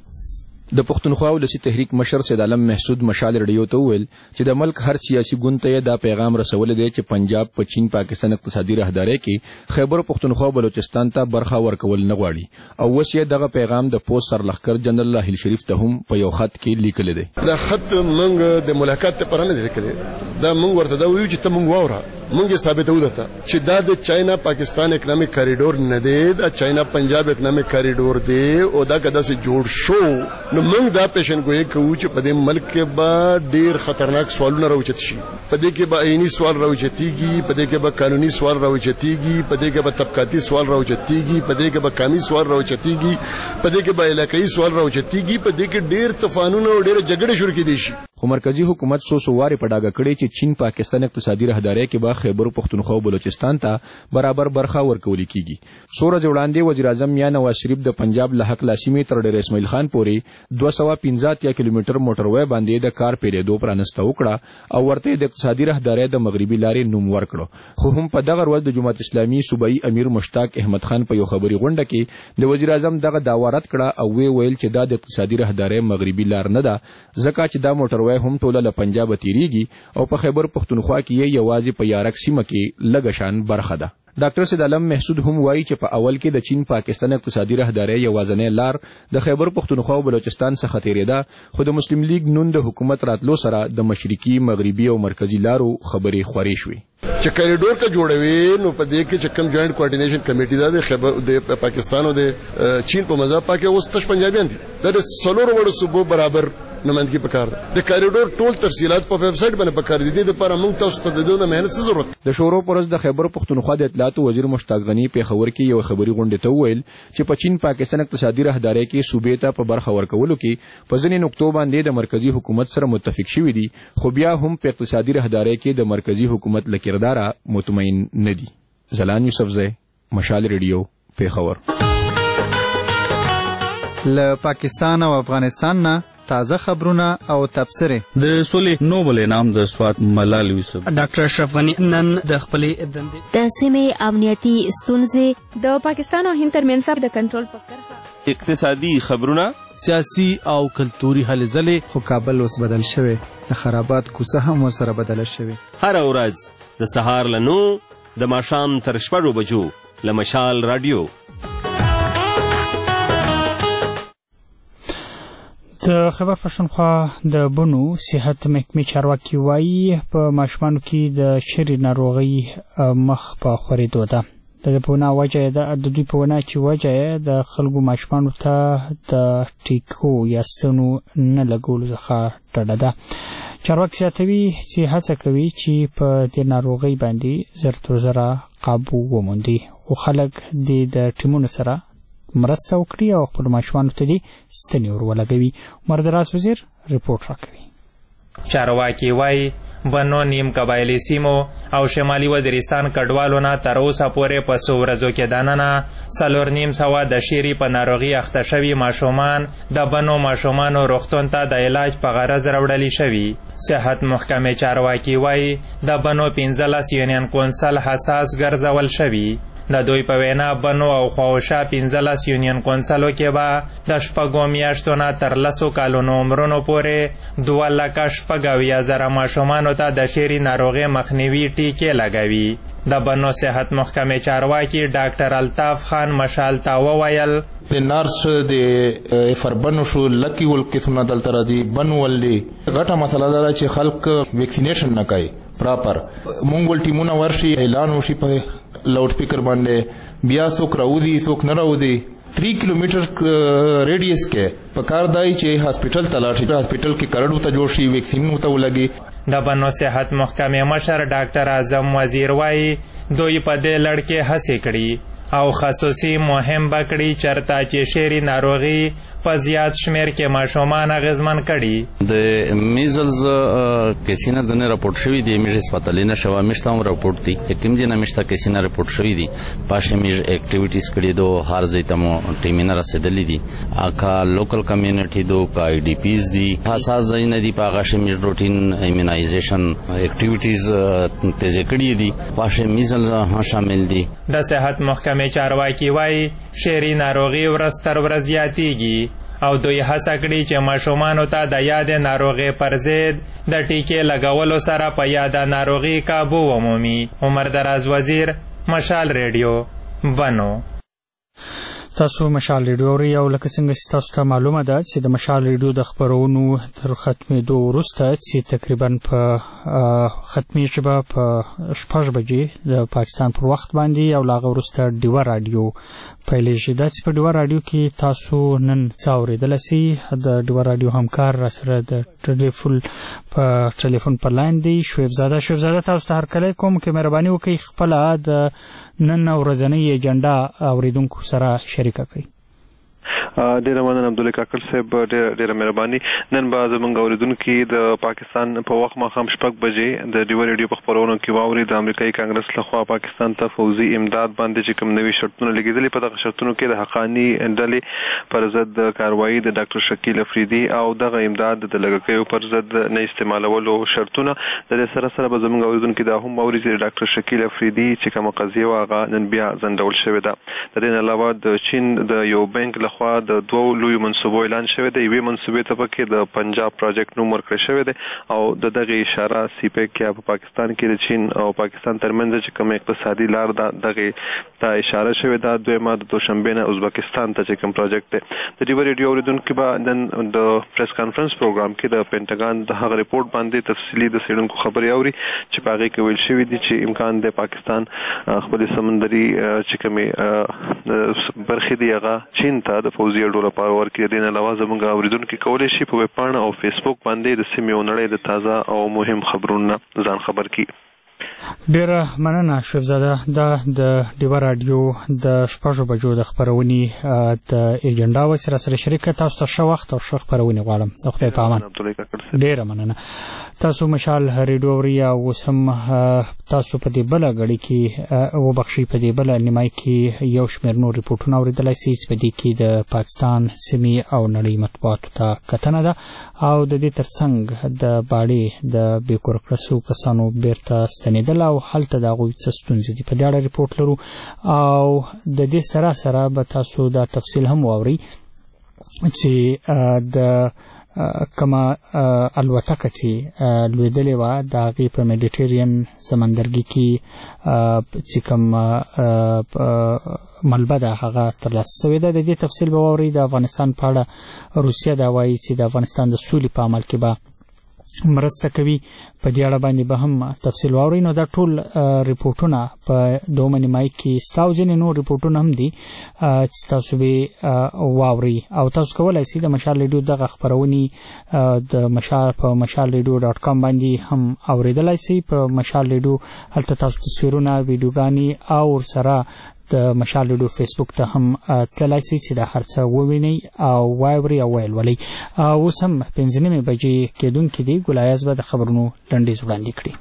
Speaker 21: د پښتونخوا ولسي تحریک مشر سید عالم محسود مشال ریډیو ته وویل چې د ملک هر سیاسي ګوند ته دا پیغام رسولی دی چې پنجاب په چین پاکستان اقتصادي راهدارۍ کې خیبر پښتونخوا بلوچستان ته برخه ورکول نه غواړي او اوس یې دغه پیغام د پوسټ سرلښکر جنرال راحل شریف ته هم په یو خط کې لیکلی دی.
Speaker 5: دا خط موږ د ملاقات لپاره نه لیکلی دا موږ ورته دا ویو چې ته موږ واوره موږ یې ثابتوو درته چې دا د چاینا پاکستان اکنامک کاریډور نه دی دا چاینا پنجاب اکنامک کاریډور دی او دا که داسې جوړ شو نو موږ دا پیشنګویي کوو چې په دې ملک کې به ډېر خطرناک سوالونه راوچت شي. په دې کې به عیني سوال راوچتېږي په دې کې به قانوني سوال راوچتېږي په دې کې به طبقاتي سوال راوچتېږي په دې کې به قامي سوال راوچتېږي په دې کې به علاقایي سوال راوچتېږي په دې کې ډېر طوفانونه او ډېرې جګړې شروع کېدای شي.
Speaker 21: خو مرکزی حکومت څو وارې په ډاګه کړې چې چین پاکستان اقتصادي راهدارۍ کې به خیبر پښتونخوا او بلوچستان ته برابر برخه ورکول کیږي. څو ورځې وړاندې وزیر اعظم یا نواز شریف د پنجاب له حق لاسیمې تر ډېر اسماعیل خان پورې 215 کیلومتر موټروي باندې د کار پیرېدو پرانسته وکړه او ورته د اقتصادي راهدارۍ د مغربي لارې نوم ورکړو. خو هم په دغه ورځ د جماعت اسلامي صوبایي امیر مشتاق احمد خان په یو خبري غونډه کې د وزیر اعظم دغه دعوه رد کړه او ویل چې دا د اقتصادي راهدارۍ مغربي لار نه ده ځکه چې دا موټروي هم ټوله له پنجاب تیریږي او په خیبر پښتونخوا کې یوازې په یارک سیمه کې لږ شان برخه ده. ډاکټر سید عالم محسود هم وایي چې په اول کې د چین پاکستان اقتصادي راهدارۍ یوازینۍ لار د خیبر پښتونخوا او بلوچستان څخه تیریده خو د مسلم لیگ نون د حکومت راتلو سره د مشرقي مغربي او مرکزی لارو خبرې خورې شوې.
Speaker 5: چې کریډور کا جوړوي نو په دې کې چې کم جوائنٹ کوارډینیشن کمیټي دا د خیبر د پاکستان او د چین په مزه پاکه اوس تش پنجابیان دي د څلورو وړو صوبو برابر نمائندګي پکار د کریډور ټول تفصيلات په ویب سټ باندې پکار دي د لپاره موږ تاسو ته د دوه مهنت ضرورت.
Speaker 21: د شورو پرز د خیبر پښتونخوا د اطلاعات وزیر مشتاق غنی په خبر کې یو خبري غونډه ته ویل چې په چین پاکستان اقتصادي راهدارۍ کې صوبې ته په برخه ورکولو کې په ځینې نقطو باندې د مرکزی حکومت سره متفق شوي دي خو بیا هم په اقتصادي راهدارۍ کې د مرکزی حکومت له کرداره مطمئن نه دي. زلان یوسفزی مشال ریډیو پیښور.
Speaker 12: له پاکستان او افغانستان نه تازه خبرونه او تبصره.
Speaker 22: د سولې نوبل انعام د سوات ملال یوسف
Speaker 23: ډاکټر اشرف غنی نن د خپلې دندې
Speaker 13: د سیمې امنیتي ستونزې
Speaker 24: د پاکستان او هند ترمنځ د کنټرول په کرښه
Speaker 20: اقتصادي خبرونه
Speaker 23: سیاسي او کلتوري هلې ځلې
Speaker 12: خو کابل اوس بدل شوی د خرابات کوڅه هم ورسره بدله شوې.
Speaker 20: هر ورځ د سهار له 9 د ماښام تر 6 بجو له مشال رادیو.
Speaker 1: د خیبر پښتونخوا د بنو صحت محکمې چارواکي وایي په ماشومانو کې د شری ناروغۍ مخ په خورېدو ده. د په وینا وجه د دوی په وینا چې وجه د خلکو ماشومانو ته د ټیکو یا ستنو نه لګولو څخه ډډه ده. چارواکي زیاتوي چې هڅه کوي چې په دې ناروغۍ باندې زر تر زره قابو وموندي خو خلک د ټیمونو سره مرسته وکړي او خپل ماشومانو ته دې ستنې ور ولګوي. عمردراز وزیر رپورټ راکوي.
Speaker 2: چارواکي وایي بنو نیم قبایلي سیمو او شمالي وزیرستان کډوالو نه تر اوسه پورې په څو ورځو کې دننه 4,500 د شیري په ناروغي اخته شوي ماشومان د بنو ماشومانو روغتون ته د علاج په غرض راوړل شوي. صحت محکمې چارواکي وایي د بنو 15 یونین کونسل حساس ګرځول شوي. د دوی په وینا بنو او خواوشا 15 یونین کونسلو کې به د 6 میاشتو نه تر 10 کالونو عمرونو پورې 2,70,000 ماشومانو ته د شیري ناروغۍ مخنیوي ټیکې لګوي. د بنو صحت محکمې چارواکي ډاکټر الطاف خان مشال ته وویل
Speaker 3: د نارس د فربنو شو لکی ولقسمه دلته راځي بنولې غټه مسله ده چې خلک ویکسینیشن نه کوي پراپر. مونږ ول ټیمونه ورشي اعلان وشي په لاؤډ سپیکر باندې بیا څوک راوځي څوک نه راوځي 3 کیلومتر ریډیس کې پکار دی چې هاسپټل ته لاړ شي. هاسپټل کې کارډ ته جوړ شي ویکسین ته ولګي.
Speaker 2: د بنو صحت محکمې مشر ډاکټر اعظم وزیر وایي دوی په دې لړ کې هڅې کړي او خصوصي مهم بکړي چرته چې شیري ناروغي په زیات شمیر کې ماشومان اغیزمن کړي.
Speaker 6: د میزلز کیسونه ځنه راپورټ شوی دی میز هسپتالینه شوا مشتام راپورټ دي کوم ځنه مشتا کیسونه راپورټ شوی دي پاشه میز اکټیویټیز کړي دو هر ځای ته مو ټیمینه رسیدلې دي اکا لوکل کمیونټي دو کا آی ډی پیز دي حساس ځای نه دي پاغه شمیز روټین ایمونایزیشن اکټیویټیز تیز کړي دي پاشه میزلز شامل دي.
Speaker 2: د صحت محکمې چارواکي وایي شیري ناروغي ورځ تر ورځ زیاتیږي او دوی هڅه کړي چې ماشومانو ته د یادې ناروغۍ پر ضد د ټیکې لګولو سره په یاده ناروغي کابو ومومي. عمردراز وزیر مشال ریډیو بنو.
Speaker 1: تاسو مشال ریډیو اورئ او لکه څنګه چې تاسو ته معلومه ده چې د مشال ریډیو د خپرونو تر ختمېدو وروسته چې تقریبا په ختمېږي به په 6 بجې د پاکستان پر وخت باندې او لا وروسته ډیوا رادیو پیلېږي. دا چې په ډیوا رادیو کې تاسو نن څه اورېدلی سئ د ډیوا رادیو همکار راسره د ټلیفون پر لاین دی شعیب زاده. تاسو ته هرکلی کوم چې مهرباني وکړئ خپله د نن ورځنۍ ایجنډا اورېدونکو سره شریکه کړئ.
Speaker 7: ډیره مننه عبدالله کاکړ صاحب ډیره مهرباني. نن به زموږ اوریدونکي د پاکستان په وخت ماښام 6 بجې د ډیوا ریډیو په خپرونو کې واوري د امریکایي کانګرس لخوا پاکستان ته فوزي امداد باندې چې کوم نوي شرطونه لګیدلي په دغه شرطونو کې د حقاني ډلې پر ضد کاروایی د ډاکټر شکیل افریدي او دغه امداد د لګکیو پر ضد نه استعمالولو شرطونه د سره به زموږ اوریدونکي دا هم واوري چې ډاکټر شکیل افریدي چې کوم قضیه واغه نن بیا ځنډول شوې ده. د دې علاوه د چین د یو بانک لخوا د دوه لوی منصوبو اعلان شوی دی. یوې منصوبې ته پکې د پنجاب پروجیکټ نوم ورکړی شوی دی او د دغه اشاره سیپیک یا په پاکستان کې د چین او پاکستان ترمنځ چې کوم اقتصادي لار ده دغه ته اشاره شوی ده. دویمه د دوشنبه نه ازبکستان ته چې کوم پروجیکټ دی. د ډیوا ریډیو اوریدونکو به نن د پریس کانفرنس پروګرام کې د پینټاګان د هغه ریپورت باندې تفصیلي د سیډونکو خبري اوري چې پاغه کې ویل شوی دی چې امکان دی پاکستان خپل سمندري چې کومه برخې دی هغه چین ته د فوزي ډول پاور ورکړي. د نه علاوه زموږ اوریدونکو کولی شي په ویب پاڼه او فیسبوک باندې د سیمې او نړۍ د تازه او مهم خبرونو ځان خبر کړي.
Speaker 1: ډیره مننه شعیب زاده. دا د ډیوا رادیو د 6 بجو د خپرونې د ایجنډا سره شریک تاسو ته ښه وخت او ښه خپرونې غواړم. خدای په امان. ډیره مننه. تاسو مشال ریډیو اورئ او اوس هم تاسو په دې بله غړي کې وبخښئ په دې بله نیمایي کې یو شمېر نور ریپورټونه اورېدلی سئ چې په دې کې د پاکستان سیمې او نړۍ مطبوعاتو ته کتنه ده او د دې ترڅنګ د باړې د بې کور کړه شوو کسانو بیرته ستنېدل او هلته د هغوی څه ستونزې دي په دې اړه ریپورټ لرو او د دې سره به تاسو دا تفصیل هم واورئ چې د کما الوتکه چې لوېدلې وه د هغې په میډیټرین سمندرګي کې چې کوم ملبه ده هغه ترلاسه شوې ده. د دې تفصیل به واورئ. د افغانستان په اړه روسیه دا وایي چې د افغانستان د سولې په عمل کې به مرسته کوي. په دې اړه باندې به هم تفصیل واورئ. نو دا ټول ریپورتونه په دومره نیمایي کې ستاسو ځینې نور ریپورتونه هم دي چې تاسو به واورئ او تاسو کولای شئ د مشال ریډیو دغه خبرونه د مشال په mashalradio.com باندې هم اوریدلای شئ. په مشال ریډیو هلته تاسو تصویرونه ویډیوګانې او سره د مشال ریډیو فیسبوک ته هم تلای شئ چې دا هر څه ووینئ او واورئ او ولولئ. اوس هم 5:30 بجې کېدونکې دي. ګلایاز به د خبرونو لنډیز وړاندې کړي.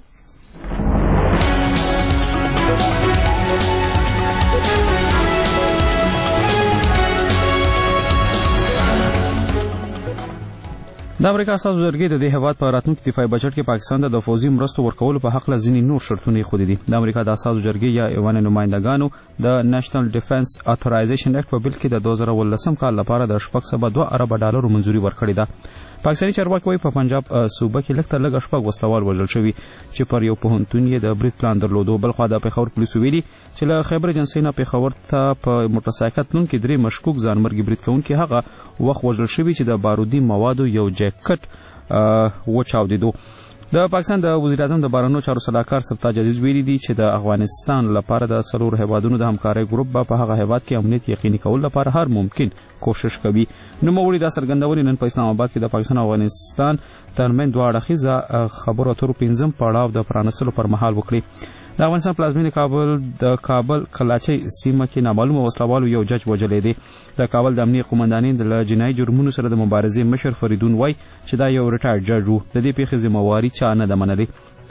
Speaker 23: د امریکا اساسي جرګې د دې هیواد په راتلونکي دفاعي بجټ کې پاکستان ته د فوزي مرستو ورکولو په حق له ځینې نور شرطونه خودي دي. د امریکا د اساسي جرګې یا ایوان نمائندګانو د نېشنل ډیفنس اتورایزیشن اکټ په بل کې د 2018 کال لپاره د 2.2 ارب ډالر منځوري ورکړې ده. پاکستاني چارواکي وايي په پنجاب صوبه کې لږ تر لږه شپږ وسلوال وژل شوي چې پر یو پوهنتون یې د برید پلان درلودو. بلخوا د پېښور پولیسو ویلي چې له خیبر ایجنسۍ نه پېښور ته په موټرسایکل تلونکي 3 مشکوک ځانمرګي برید کوونکي هغه وخت وژل شوي چې د بارودي موادو یو جاکټ وچاودېدو. د پاکستان د وزیر اعظم د بهرنیو چارو سلاکار سرتاج عزیز ویلي دي چې د افغانستان لپاره د څلور هیوادونو د همکارۍ ګروپ په هغه هیواد کې امنیت یقیني کول لپاره هر ممکن کوشش کوي. نوموړي دا څرګندونې نن په اسلام آباد کې د پاکستان او افغانستان ترمنځ دوه اړخیزه خبرو اترو 5م پړاو د پرانستلو پر مهال وکړي. د افغانستان پلازمینه کابل د کابل کلاچۍ سیمه کې نامعلومه وسلوالو یو جج وژلی دی. د کابل د امنیه قومندانۍ د جنایي جرمونو سره د مبارزې مشر فریدون وای چې دا یو ریټایرډ جج و. د دې پیښې ذمہواري چا نه ده منلې.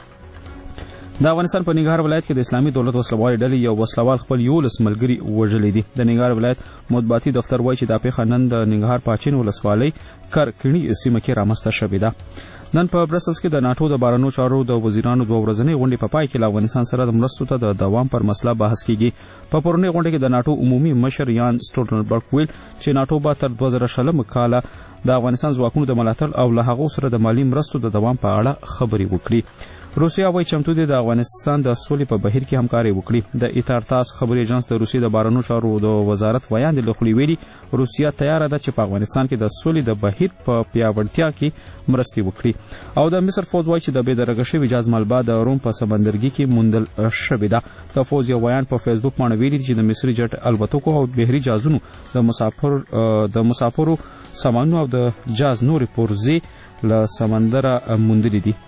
Speaker 23: د افغانستان په ننګرهار ولایت کې د اسلامي دولت وسلوال ډلې یو وسلوال خپل 11 ملګري وژلي دي. د ننګرهار ولایت مطبوعاتي دفتر وایي چې دا پیښه نن د ننګرهار پاچین ولسوالۍ کرکڼي سیمه کې رامنځته شوې ده. نن په برسلز کې د ناتو د بهرنیو چارو د وزیرانو دوه ورځنۍ غونډې په پای کې له افغانستان سره د مرستو ته د دوام پر مسله بحث کیږي. په پرونۍ غونډه کې د ناتو عمومي مشر یان سټولټنبرګ ویل چې ناتو به تر 2020 کال د افغانستان ځواکونو د ملاتړ او له هغو سره د مالی مرستو د دوام په اړه خبرې وکړي. روسیا وايي چمتو دي د افغانستان د سولې په بهیر کې همکاري وکړي. د ایتارتاس خبري ایجنس د روسیې د بهرنیو چارو د وزارت ویان د لخوا ویلي روسیا تیار ده چې په افغانستان کې د سولې د بهیر په پیاوړتیا کې مرستې وکړي. او د مصر فوز وايي چې د بېدرګه شوي جاز مالبا د روم په سمندرګي کې موندل شوې ده. د فوز یو بیان په فیسبوک باندې ویلي چې د مصري جټ الوتکو او بحري جازونو د مسافرو سامانونو او د جاز نورې پرزې له سمندره موندلې دي.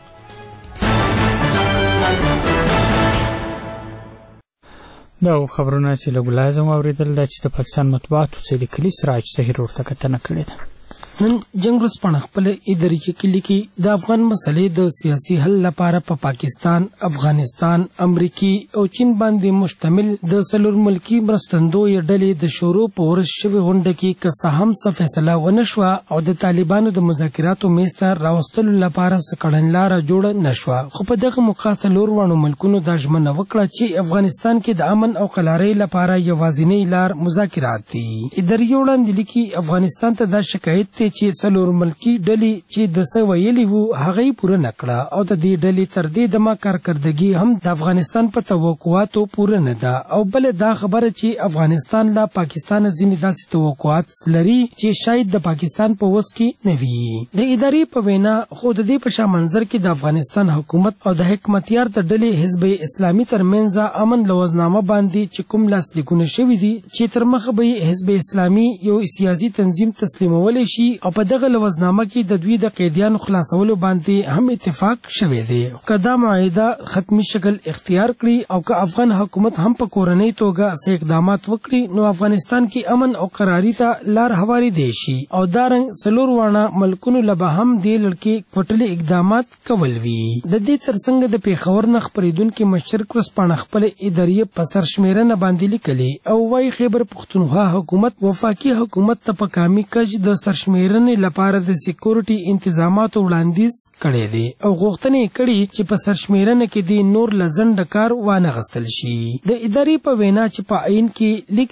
Speaker 1: دا خبرونه چې له ګلایزم اوریدل دا چې د پاکستان مطبوعاتو څخه لیکلي سراج ظهیر ورته کتنه کړې ده.
Speaker 4: نن جنگ ورځپاڼه خپل اداري کې لیکي د افغان مسلې د سیاسي حل لپاره په پاکستان، افغانستان، امریکي او چین باندې مشتمل د څلور ملکی مرستندوی ډلې د شروع په ورځ شوې غونډه کې که څه هم څه فیصله ونه شوه او د طالبانو د مذاکراتو میز ته راوستلو لپاره څه کړنلاره جوړه نه شوه. خو په دغه موقع څلور واړو ملکونو دا ژمنه وکړه چې افغانستان کې د امن او قلارۍ لپاره یوازینی لار مذاکرات دي. اداري وړاندې لیکي افغانستان ته دا شکایت چې څلور ملکی ډلې چې د څه ویلي وو هغه یې پوره نه کړه او د دې ډلې تر دې دمه کارکردګي هم د افغانستان په توقعاتو پوره نه ده. او بل دا خبره چې افغانستان لا پاکستان ځینې داسې توقعات لري چې شاید د پاکستان په وس کې نه وي. د ادارې په وینا خو د دې په شا منظر کې د افغانستان حکومت او د حکمتیار د ډلې حزب اسلامي ترمنځ امن لوزنامه باندې چې کوم لاسلیکونه شوي دي چې تر مخه به حزب اسلامي یو سیاسي تنظیم تسلیمولی شي او په دغه لوزنامه کې د دوی د قیدیانو خلاصولو باندې هم اتفاق شوی دی. که دا معاهده ختمي شکل اختیار کړي او که افغان حکومت هم په کورنۍ توګه څه اقدامات وکړي نو افغانستان کې امن او قراري ته لار هواري دی شي او دارنګ څلور واړه ملکونو له به هم دې لړکې کوټلي اقدامات کول وي. د دې ترڅنګ د پېښور نه خپرېدونکي مشرق ورځپاڼه خپل ادارې په سرشمېرنه باندې لیکلي او وايي خیبر پښتونخوا حکومت وفاقي حکومت ته په کامي کج د سرشمېرنې لپاره د سکیورټي انتظاماتو وړاندیز کړی دی او غوښتنې کړي چې په سرشمېرنه کې د نور لزنډ کار وانه غستل شي. د ادارې په وینا چې په عین کې لیک دی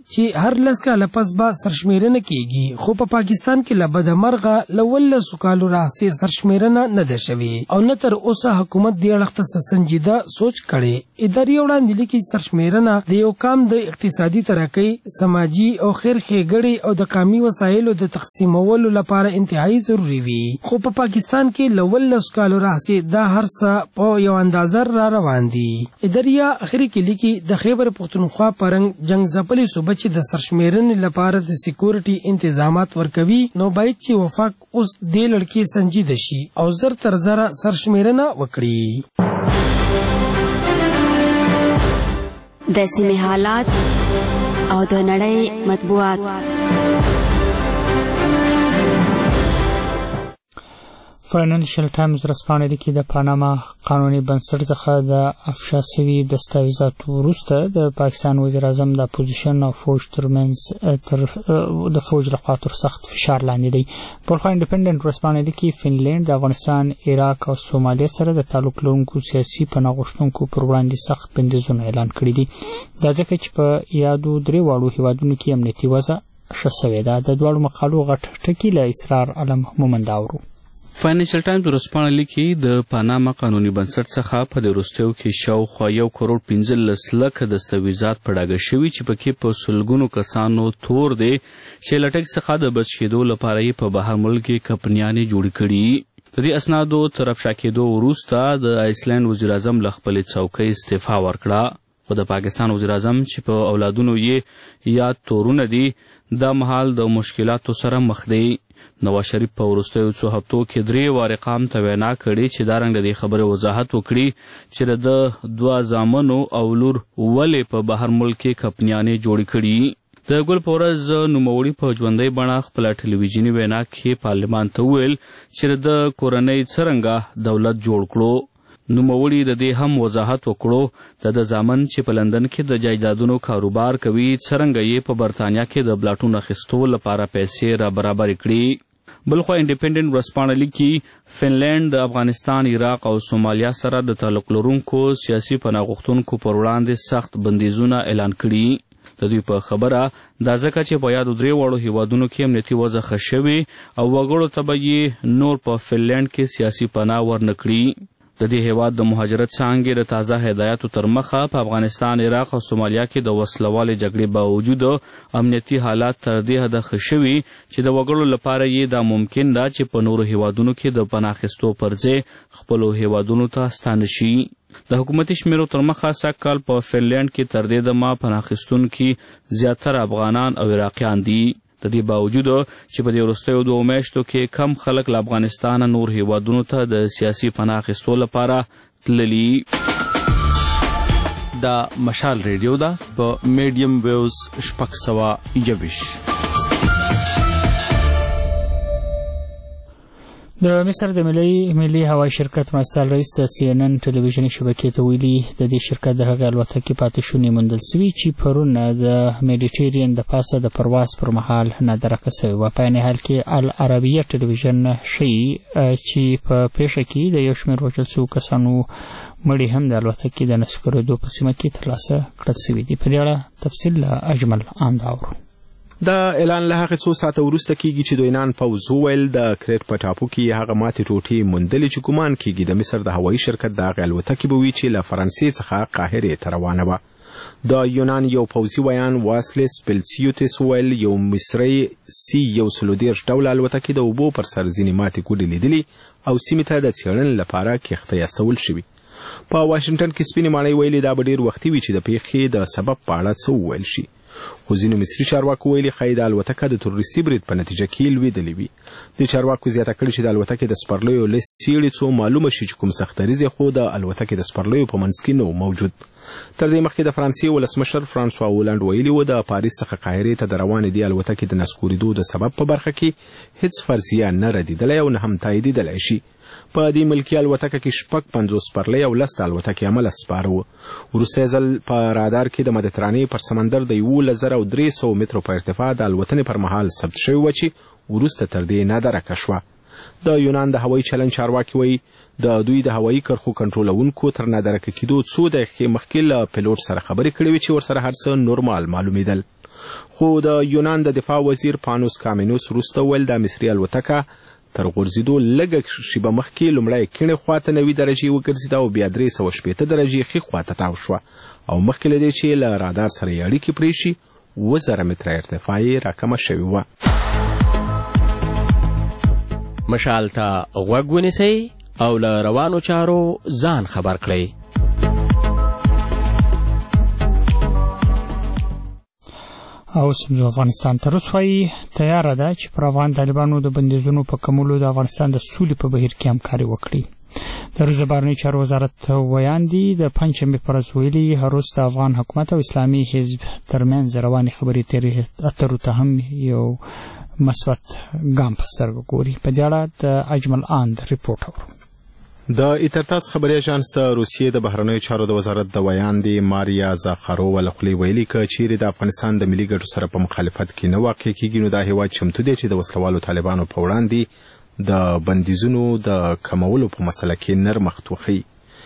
Speaker 4: چې هر لس کاله پس به سرشمیرنه کیږي، خو په پاکستان کې له بده مرغه له 19 کالو راهیسې سرشمیرنه نه ده شوې او نه تر اوسه حکومت دې اړخ ته سنجیده سوچ کړي. ادارې وړاندې لیکي سرشمیرنه د یو قام د اقتصادي ترقۍ، سماجي او خیر ښېګړې او د قومي وسایلو د تقسیمولو لپاره انتهایی ضروري وي، خو په پاکستان کې له 19 کالو راهیسې دا هر څه په یو اندازه را روان دي. ادارې اخري کې لیکي د خیبر پختونخوا پرنګ جنگ ځپلې صوبه چې د سرشمیرنې لپاره د سکیورټي انتظامات ورکوي، نو باید چې وفاق اوس دې لړکې سنجیده شي او زر تر زره سرشمیرنه وکړي.
Speaker 8: د سیمې حالات او د نړۍ مطبوعات.
Speaker 1: فاینانشل ټایمز ورځپاڼه لیکي د پاناما قانوني بنسټ څخه د افشا شوي دستاویزاتو وروسته د پاکستان وزیر اعظم د اپوزیشن او فوج ترمنځ د فوج لخوا تر سخت فشار لاندې دی. بلخوا انډیپندنت ورځپاڼه لیکي فنلینډ د افغانستان، عراق او سومالیا سره د تعلق لرونکو سیاسي پناه غوښتونکو پر وړاندې سخت بندیزونه اعلان کړي دي. دا ځکه چې په یادو درې واړو هیوادونو کې امنیتي وضع ښه سوې ده. د دواړو مقالو غټ ټکي له اسرار علم مومند اورو.
Speaker 22: فاینانشل ټایمز ورځپاڼه لیکي د پاناما قانوني بنسټ څخه په دې وروستیو کې شاوخوا 1.15 لکه دستاویزات په ډاګه شوي چې پکې په سلګونو کسانو تور دی چې له ټکس څخه د بچ کېدو لپاره یې په بهر ملک کې کمپنیانې جوړې کړي. د دې اسنادو تر افشا کېدو وروسته د آیسلینډ وزیر اعظم له خپلې څوکۍ استعفا ورکړه، خو د پاکستان وزیر اعظم چې په اولادونو یې یاد تورونه دي دا مهال د مشکلاتو سره مخ دی. نواز شریف په وروستیو څو هفتو کې 3 وارې قام ته وینا کړې چې دا رنګ د دې خبرې وضاحت وکړي چې د 2 زامنو او لور ولې په بهر ملک کې کمپنیانې جوړې کړي. د ګل په ورځ نوموړي په ژوندۍ بڼه خپله ټلویزیوني وینا کې پارلمان ته وویل چې د کورنۍ څرنګه دولت جوړ کړو. نوموړي د دې هم وضاحت وکړو د زامن چې په لندن کې د جایدادونو کاروبار کوي څرنګه یې په برطانیا کې د پلاټونو اخیستو لپاره پیسې را برابرې کړي. بلخوا انډیپندنت ورځپاڼه لیکي فنلینډ د افغانستان، عراق او سومالیا سره د تعلق لرونکو سیاسي پناه غوښتونکو پر وړاندې سخت بندیزونه اعلان کړي. د دوی په خبره دا ځکه چې په یادو 3 واړو هیوادونو کې امنیتي وضع ښه شوې او وګړو ته به یې نور په فنلینډ کې سیاسي پناه ورنه کړي. د دې هیواد د مهاجرت څانګې د تازه هدایاتو تر مخه په افغانستان، عراق او سومالیا کې د وسلوالې جګړې باوجود امنیتي حالات تر دې حده ښه شوي چې د وګړو لپاره یې دا ممکن ده چې په نورو هیوادونو کې د پناه اخیستو پر ځای خپلو هیوادونو ته ستانه شي. د حکومتي شمیرو تر مخه سږ کال په فنلینډ کې تر دې دمه پناه اخیستونکي زیاتره افغانان او عراقیان دي. د دې باوجود چې په دې وروستیو 2 میاشتو کې کم خلک له افغانستانه نور هیوادونو ته د سیاسي پناه اخیستو لپاره تللي.
Speaker 20: دا مشال ریډیو ده په میډیم ویوز 621.
Speaker 1: د مصر د ملي هوایي شرکت مسئول رئیس د CNN ټلویزیوني شبکې ته ویلي د دې شرکت د هغې الوتکې پاتې شونې موندل سوي چې پرون د میډیټیرین د پاسه د پرواز پر مهال نادرکه سوې وه. په عین حال کې العربیه ټلویزیون ښیي چې په پیښه کې د یو شمېر وژل سوو کسانو مړي هم د الوتکې د نسو کړېدو په سیمه کې ترلاسه کړل سوي دي. په دې اړه تفصیل له اجمل آمد اورو.
Speaker 21: دا اعلان له هغې څو ساعته وروسته کیږي چې د یونان پوځ وویل د کریت په ټاپو کې هغه ماتې ټوټې موندلې چې ګمان کیږي د مصر د هوایي شرکت د هغې الوتکې به وي چې له فرانسې څخه قاهرې ته روانه وه. د یونان یو پوځي ویان واسلس پیلسیوتس وویل یو مصری C-130 ډوله الوتکې د اوبو پر سر ځینې ماتې ګوډې لیدلي او سیمې ته د څېړنې لپاره کښته استول شوي. په واشنګټن کې سپینې ماڼۍ ویلي دا به ډېر وختي وي چې د پیښې د سبب په اړه څه وویل شي. خو ځینو مصري چارواکو ویلي ښایي د الوتکه د تروریستي برید په نتیجه کې لوېدلې وي. دې چارواکو زیاته کړې چې د الوتکې د سپرلیو لیست څېړي څو معلومه شي چې کوم سختدریځ یې خو د الوتکې د سپرلیو په منځ کې نه و موجود. تر دې مخکې د فرانسې ولسمشر فرانسوا هولنډ ویلي و د پاریس څخه قاهرې ته د روانې دې الوتکې د نسکورېدو د سبب په برخه کې هیڅ فرضیه نه ردېدلی او نه هم تاییدېدلی شي. په دې ملکي الوتکه کې 50 سپرلۍ او 10 الوتکې عمله سپاره وو. وروستی ځل په رادار کې د مدیترانې پر سمندر د 11300 مترو په ارتفاع د الوتنې پر مهال ثبت شوې وه چې وروسته تر دې نادرکه شوه. د یونان د هوایي چلند چارواکي وایي د دوی د هوایي کرښو کنټرولونکو تر نادرکه کېدو 2 دقیقې مخکې له پیلوټ سره خبرې کړې وې چې ورسره هر څه نورمال معلومېدل.
Speaker 9: خو د یونان د دفاع وزیر پانوس کامینوس وروسته وویل د مصري الوتکه تر غورځېدو لږه شیبه مخکې لومړی کیڼې خواته 90 درجې وګرځېده او بیا 360 درجې ښي خواته تاو شوه او مخکې له دې چې له رادار سره یې اړیکې پرې شي 1000 متره ارتفاع یې راکمه شوې وه.
Speaker 10: مشال ته غوږ ونیسئ او له روانو چارو ځان خبر کړئ.
Speaker 1: او سمجو افغانستان ته رسوایي تیاره ده چې پر افغان طالبانو د بندیزونو په کمولو د افغانستان د سولې په بهیر کې همکاري وکړي. د روسیې بهرنی چارو وزارت ویاندي د پنجشنبې په ورځ ویلي هر روز د افغان حکومت او اسلامي حزب ترمنځ روانې خبرې اترو ته هم یو مثبت ګام په سترګو ګوري. په دې اړه د اجمل آند ریپورټ اورو.
Speaker 9: د ایترتاس خبري اژانس د روسیې د بهرنیو چارو د وزارت د ویاندې ماریا زاخارووا له خولې ویلي که چیرې د افغانستان د ملي ګټو سره په مخالفت کې نه واقع کېږي نو دا هیواد چمتو دی چې د وسلوالو طالبانو په وړاندې د بندیزونو د کمولو په مسله کې نرمښت وښیي.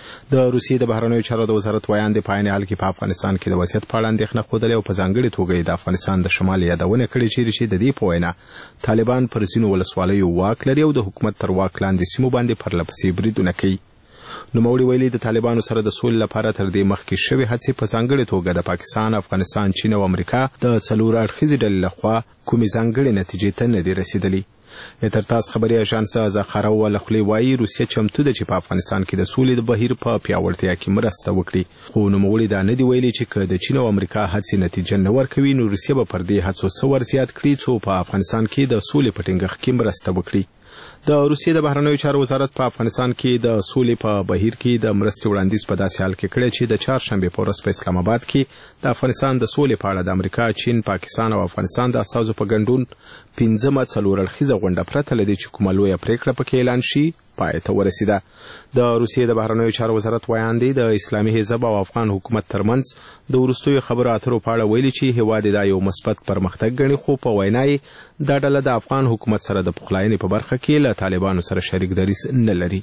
Speaker 9: د روسیې د بهرنیو چارو د وزارت ویاندې په عین حال کې په افغانستان کې د وضعیت په اړه اندېښنه ښودلې او په ځانګړې توګه د افغانستان د شمال یادونه کړې چې د دې په وینا طالبان پر ځینو ولسوالیو واک لري او د حکومت تر واک لاندې سیمو باندې پرلپسې بریدونه کوي. نوموړي ویلي د طالبانو سره د سولې لپاره تر دې مخکې شوې هڅې په ځانګړې توګه د پاکستان، افغانستان، چین او امریکا د 4 اړخیزې ډلې لخوا کومې ځانګړې نتیجې ته نه دي رسېدلې. ایترتاس خبري اژانس د زاخارووا له خولې وایي روسیه چمتو ده چې په افغانستان کې د سولې د بهیر په پیاوړتیا کې مرسته وکړي. خو نوموړي دا نه دي ویلي چې که د چین او امریکا هڅې نتیجه نه ورکوي نو روسیه به پر دې هڅو څه ورزیات کړي څو په افغانستان کې د سولې په ټینګښت کې مرسته وکړي. د روسیې د بهرنیو چارو وزارت په افغانستان کې د سولې په بهیر کې د مرستې وړاندیز په داسې حال کې کړی چې د چهارشنبې په ورځ په اسلام آباد کې د افغانستان د سولې په اړه د امریکا، چین، پاکستان او افغانستان د استازو په ګډون 5مه 4 اړخیزه غونډه پرته له دې چې کومه لویه پریکړه پکې اعلان شي پای ته ورسیده. د روسیې د بهرنیو چارو وزارت ویاندې د اسلامي حزب او افغان حکومت ترمنځ د وروستیو خبرو اترو په اړه ویلي چې هیواد دا یو مثبت پرمختګ ګڼي خو په وینا یې دا ډله د افغان حکومت سره د پخلاینې په برخه کې له طالبانو سره شریک دریځ نه لري.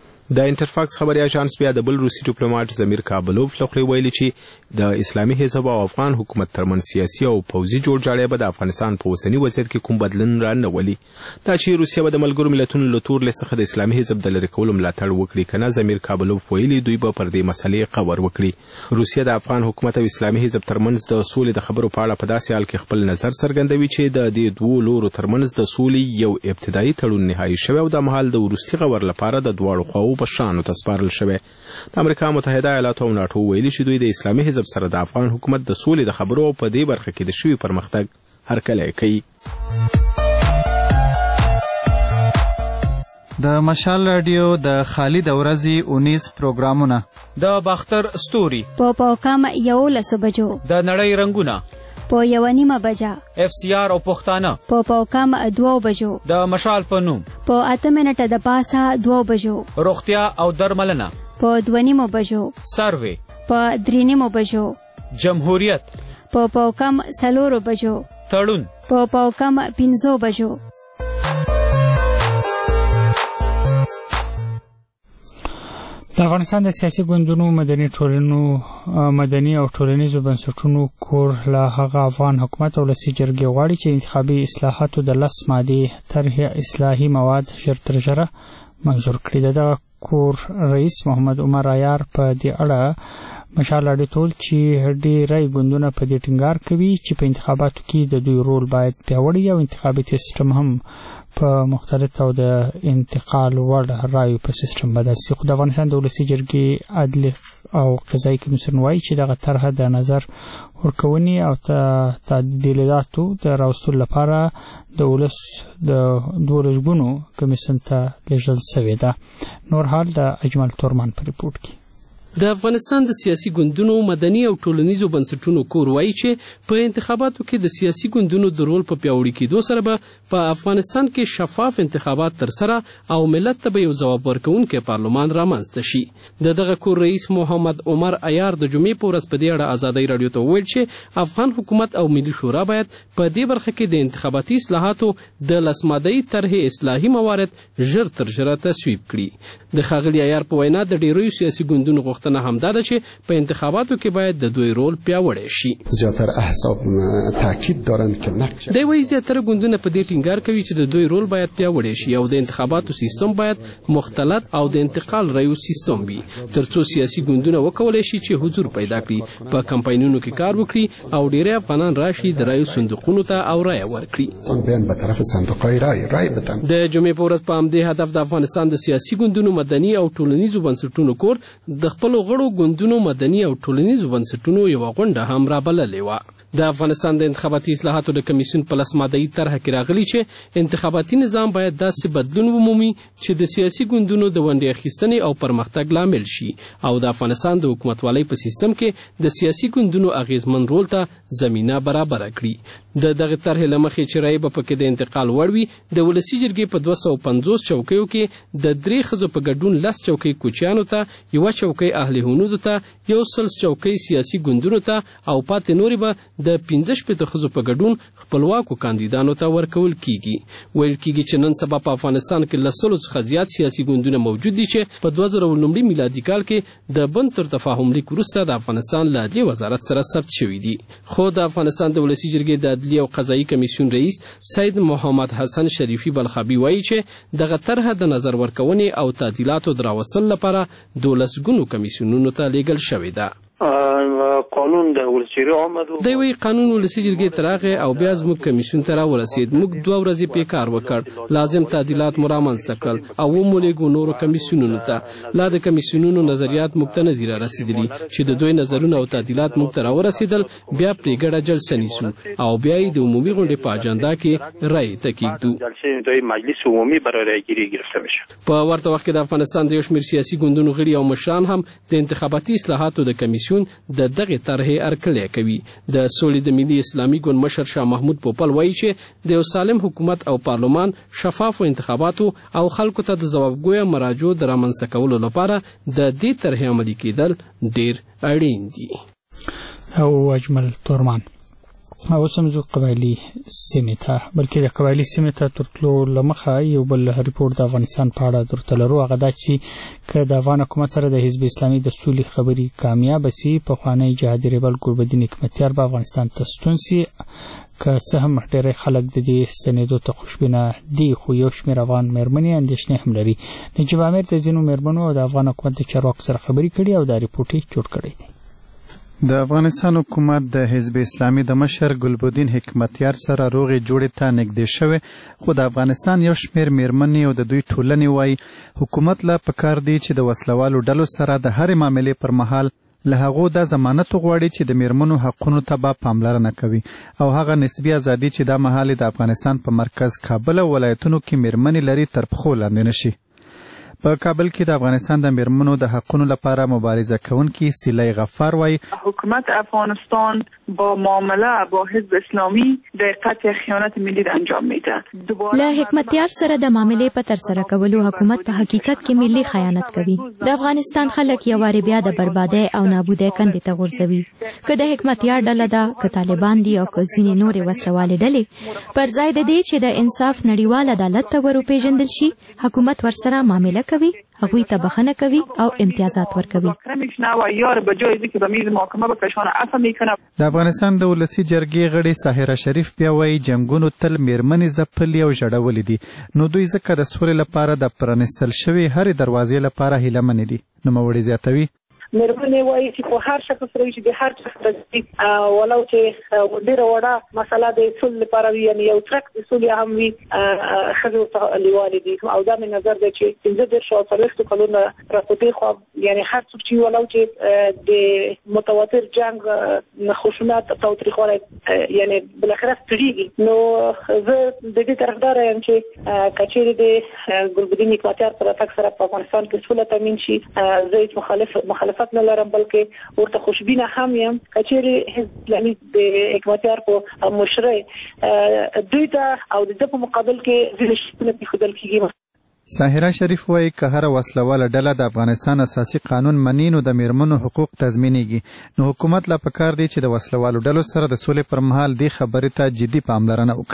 Speaker 9: د انټرفاکس خبري اژانس بیا د بل روسي ډیپلوماټ زمیر کابلوف له خولې ویلي چې د اسلامي حزب او افغان حکومت ترمنځ سیاسي او پوځي جوړجاړی به د افغانستان په اوسني وضعیت کې کوم بدلون را نه ولي. دا چې روسیه به د ملګرو ملتونو له تورلې څخه د اسلامي حزب د لرې کولو ملاتړ وکړي که نه زمیر کابلوف ویلي دوی به پر دې مسلې غور وکړي. روسیه د افغان حکومت او اسلامي حزب ترمنځ د سولې د خبرو په اړه په داسې حال کې خپل نظر څرګندوي چې د دې دوو لورو ترمنځ د سولې یو ابتدایي تړون نهایي شوی او د مهال د وروستي غور لپاره د دواړو خواو په شانو شوی. د امریکا متحده ایالاتو او ناټو ویلي چې دوی د اسلامي حزب سره د افغان حکومت د سولې د خبرو په دې برخه کې د شوي پرمختګ هرکلی کوي.
Speaker 12: د مشال رادیو د خالد ورځي 19 پروګرامونه
Speaker 11: د باختر ستوري
Speaker 8: په پاوکام 11 بجو
Speaker 11: د نړۍ رنگونه
Speaker 8: په 1:30 بجا
Speaker 11: اف سی آر او پښتانه
Speaker 8: په پاوکام 2 بجو
Speaker 11: د مشال په نوم
Speaker 8: په 8 منټه د پاسه 2 بجو
Speaker 11: روغتیا او درملنه
Speaker 8: په 2:30 بجو
Speaker 11: سروې
Speaker 8: په 3:30 بجو
Speaker 11: جمهوریت
Speaker 8: په پاوکام 4 بجو
Speaker 11: تړون
Speaker 8: په پاوکام 5 بجو.
Speaker 1: د افغانستان د سیاسي ګوندونو مدني او ټولنیزو بنسټونو کور له هغه افغان حکومت او لسي جرګې غواړي چې انتخابي اصلاحاتو د 10 مادې طرح اصلاحي مواد ژر تر ژره منظور کړي. د کور رئیس محمد عمر عیار په دې اړه مشال رادیو ټول چې ډېری ګوندونه په دې ټینګار کوي چې په انتخاباتو کې د دوی رول باید پیاوړی او انتخابي سیستم هم په مختلف او د انتقال وړ رایو په سیستم بدل شي. خو د افغانستان د ولسي جرګې عدلي او قضایي کمیسیون وایي چې دغه طرح د نظر ورکونې او تعدیلاتو د راوستلو لپاره د ولس د 12 ګونو کمیسیون ته لیږل شوې ده. نور حال د اجمل تورمان په ریپورت کې.
Speaker 15: د افغانستان د سیاسي ګوندونو مدني او ټولنیزو بنسټونو کور وایي چې په انتخاباتو کې د سیاسي ګوندونو د رول په پیاوړي کېدو سره به په افغانستان کې شفاف انتخابات ترسره او ملت ته به یو ځواب ورکوونکی پارلمان رامنځته شي. دغه کور رئیس محمد عمر عیار د جمعې په ورځ په دې اړه ازادۍ راډیو ته وویل چې افغان حکومت او ملي شورا باید په دې برخه کې د انتخاباتي اصلاحاتو د 10 مادې طرح اصلاحي موارد ژر تر ژره تصویب کړي. د ښاغلي عیار په وینا د ډیرو سیاسي ګوندونو غوښتنه همدا ده چې په انتخاباتو کې باید د دوی رول پیاوړی شي.
Speaker 14: زیاتره احزاب تاکید دارن که نقش
Speaker 15: دی وایي زیاتره ګوندونه په دې ټینګار کوي چې د دوی رول باید پیاوړی شي او د انتخاباتو سیستم باید مختلط او د انتقال رایو سیستم وي ترڅو سیاسي ګوندونه وکولای شي چې حضور پیدا کړي په کمپاینونو کې کار وکړي او ډیری افغانان راشي د رایو صندوقونو ته او رایه ورکړي.
Speaker 14: بیان به طرف صندوقهای رای بدن.
Speaker 15: د جمعې په ورځ په همدې هدف د افغانستان د سیاسي ګوندونو مدني او ټولنیزو بنسټونو کور د خپلو غړو ګوندونو مدني او ټولنیزو بنسټونو یوه غونډه هم رابللې وه. د افغانستان د انتخاباتي اصلاحاتو د کمیسیون په لس ماده‌ای طرحه کې راغلي چې انتخاباتي نظام باید داسې بدلون ومومي چې د سیاسي ګوندونو د ونډې اخیستنې او پرمختګ لامل شي او د افغانستان د حکومتوالۍ په سیستم کې د سیاسي ګوندونو اغیزمن رول ته زمینه برابره کړي. د دغه طرحې له مخې چې رایې به پکې د انتقال وړ وي د ولسي جرګې په 250 چوکیو کې د 3 ښځو په ګډون 10 چوکۍ کوچیانو ته، 1 چوکۍ اهل هنودو ته، 100 چوکۍ سیاسي ګوندونو ته او پاتې نورې به د 15 ښځو په ګډون خپلواکو کاندیدانو ته ورکول کیږي. ویل کیږي چې نن سبا په افغانستان کې له 100 څخه زیات سیاسي ګوندونه موجود دي چې په 2019 میلادي کال کې د بن تر تفاهم لیک وروسته د افغانستان له عدلیې وزارت سره ثبت شوي دي. خو د افغانستان د ولسي جرګې د عدلیې او قضایي کمیسیون رئیس سید محمد حسن شریفي بلخابي وایي چې دغه طرحه د نظر ورکونې او تعدیلاتو د راوستلو لپاره 12 ګونو کمیسیونونو ته لیږل شوې ده.
Speaker 16: قانون د ولسي جرګې آمد.
Speaker 15: دی وایي قانون ولسي جرګې ته راغی او بیا زموږ کمیسیون ته راورسېد. موږ 2 ورځې پې کار وکړ، لازم تعدیلات مو رامنځته کړل او ومو لیږو نورو کمیسیونونو ته. لا د کمیسیونونو نظریات موږ ته نه دي رارسېدلي چې د دوی نظرونه او تعدیلات موږ ته راورسېدل، بیا پرې ګډه جلسه نیسو او بیا یې د عمومي غونډې په اجنډا کې رایې ته کېږدو.
Speaker 16: مجلس عمومي برای رایګیری گرفته میشه.
Speaker 15: په ورته وخت کې د افغانستان د یو شمېر سیاسي ګوندونو غړي او مشران هم د انتخاباتي اصلاحاتو د کمیسیون د دغه طرحې هرکلی کوي. د سولې د ملي اسلامي ګوند مشر شاه محمود پوپل وایي چې د یو سالم حکومت او پارلمان شفافو انتخاباتو او خلکو ته د ځوابګویه مراجعو د رامنځته کولو لپاره د دې طرحې عملي کېدل ډېر اړین دي.
Speaker 1: او اجمل تورمان اوس هم ځو قبایلي سیمې ته، بلکې د قبایلي سیمې ته تر تلو له مخه یو بل ریپورټ د افغانستان په اړه درته لرو. هغه دا چې که د افغان حکومت سره د حزب اسلامي د سولې خبرې کامیابه سي، پخوانی جهادي ریبل ګلبدین حکمتیار به افغانستان ته ستون سي. که څه هم ډېری خلک د دې ستنېدو ته خوشبینه دي، خو یو شمېر افغان مېرمنې اندېښنې هم لري. نجیب امیر د ځینو مېرمنو او د افغان حکومت د چارواکو سره خبرې کړي او دا ریپورټ یې جوړ کړی دی.
Speaker 12: د افغانستان حکومت د حزب اسلامي د مشر ګلبدین حکمتیار سره روغې جوړې ته نږدې شوی، خو د افغانستان یو شمېر مېرمنې او د دوی ټولنې وایي حکومت لا پکار دی چې د وسلوالو ډلو سره د هرې معاملې پر مهال له هغو دا ضمانت وغواړي چې د مېرمنو حقونو ته به پاملرنه کوي او هغه نسبي ازادي چې دا مهال د افغانستان په مرکز کابل او ولایتونو کې مېرمنې لري تر پښو لاندې نشي. په کابل کې د افغانستان د مېرمنو د حقونو لپاره مبارزه کوونکي سیلای غفار وایي
Speaker 18: حکومت افغانستان با معامله با حزب اسلامی در قطع خیانت ملی انجام میده.
Speaker 13: له حکمتیار سره د معاملې په تر سره کولو حکومت په حقیقت کې ملي خیانت کوي. د افغانستان خلک یو وارې بیا د بربادۍ او نابودۍ کندې ته غورځوي. که د حکمتیار ډله ده، که طالبان دي او که ځینې نورې وسلوالې ډلې، پر ځای د دې چې د انصاف نړیوال عدالت ته وروپېژندل شي، حکومت ورسره معامله کوي، هغوی ته بخښنه کوي او امتیازات ورکوي.
Speaker 12: د افغانستان د ولسي جرګې غړي ساحره شریف بیا وایي جنګونو تل مېرمنې ځپلي او ژړولي دي، نو دوی ځکه د سولې لپاره د پرانیستل شوې هرې دروازې لپاره هیله منې دي. نوموړي زیاتوي
Speaker 18: مېرمنې وایي چې په هر شخص سره چې د هر چا ولو چې ډېره وړه مسله د سولې لپاره وي، یعنې یو څرک د سولې هم وي، ښځې ورته لیوالې دي. او دا مې نظر دی چې 15 او 40 کلونه راپدې خوا، یعنې هر څوک چې ولو چې د متواتر جنګ خشونت تاوتریخوالی یعنې بالاخره ستړېږي، نو زه د دې طرفداره یم چې که چېرې د ګلبدین حکمتیار په راتګ سره په افغانستان کې سوله تامین شي، زه هیڅ مخالفت نه لرم، بلکې ورته خوشبینه هم یم. که چېرې حزب اسلامي د حکمتیار په مشرۍ دوی ته او د ده په مقابل کې ځینې شکونه پرېښودل کېږي.
Speaker 12: ساحره شریف وایي که هره وسلواله ډله د افغانستان اساسي قانون مني نو د مېرمنو حقوق تضمینېږي، نو حکومت لا پکار دی چې د وسلوالو ډلو سره د سولې پر مهال دې خبرې ته جدي پاملرنه وکړي.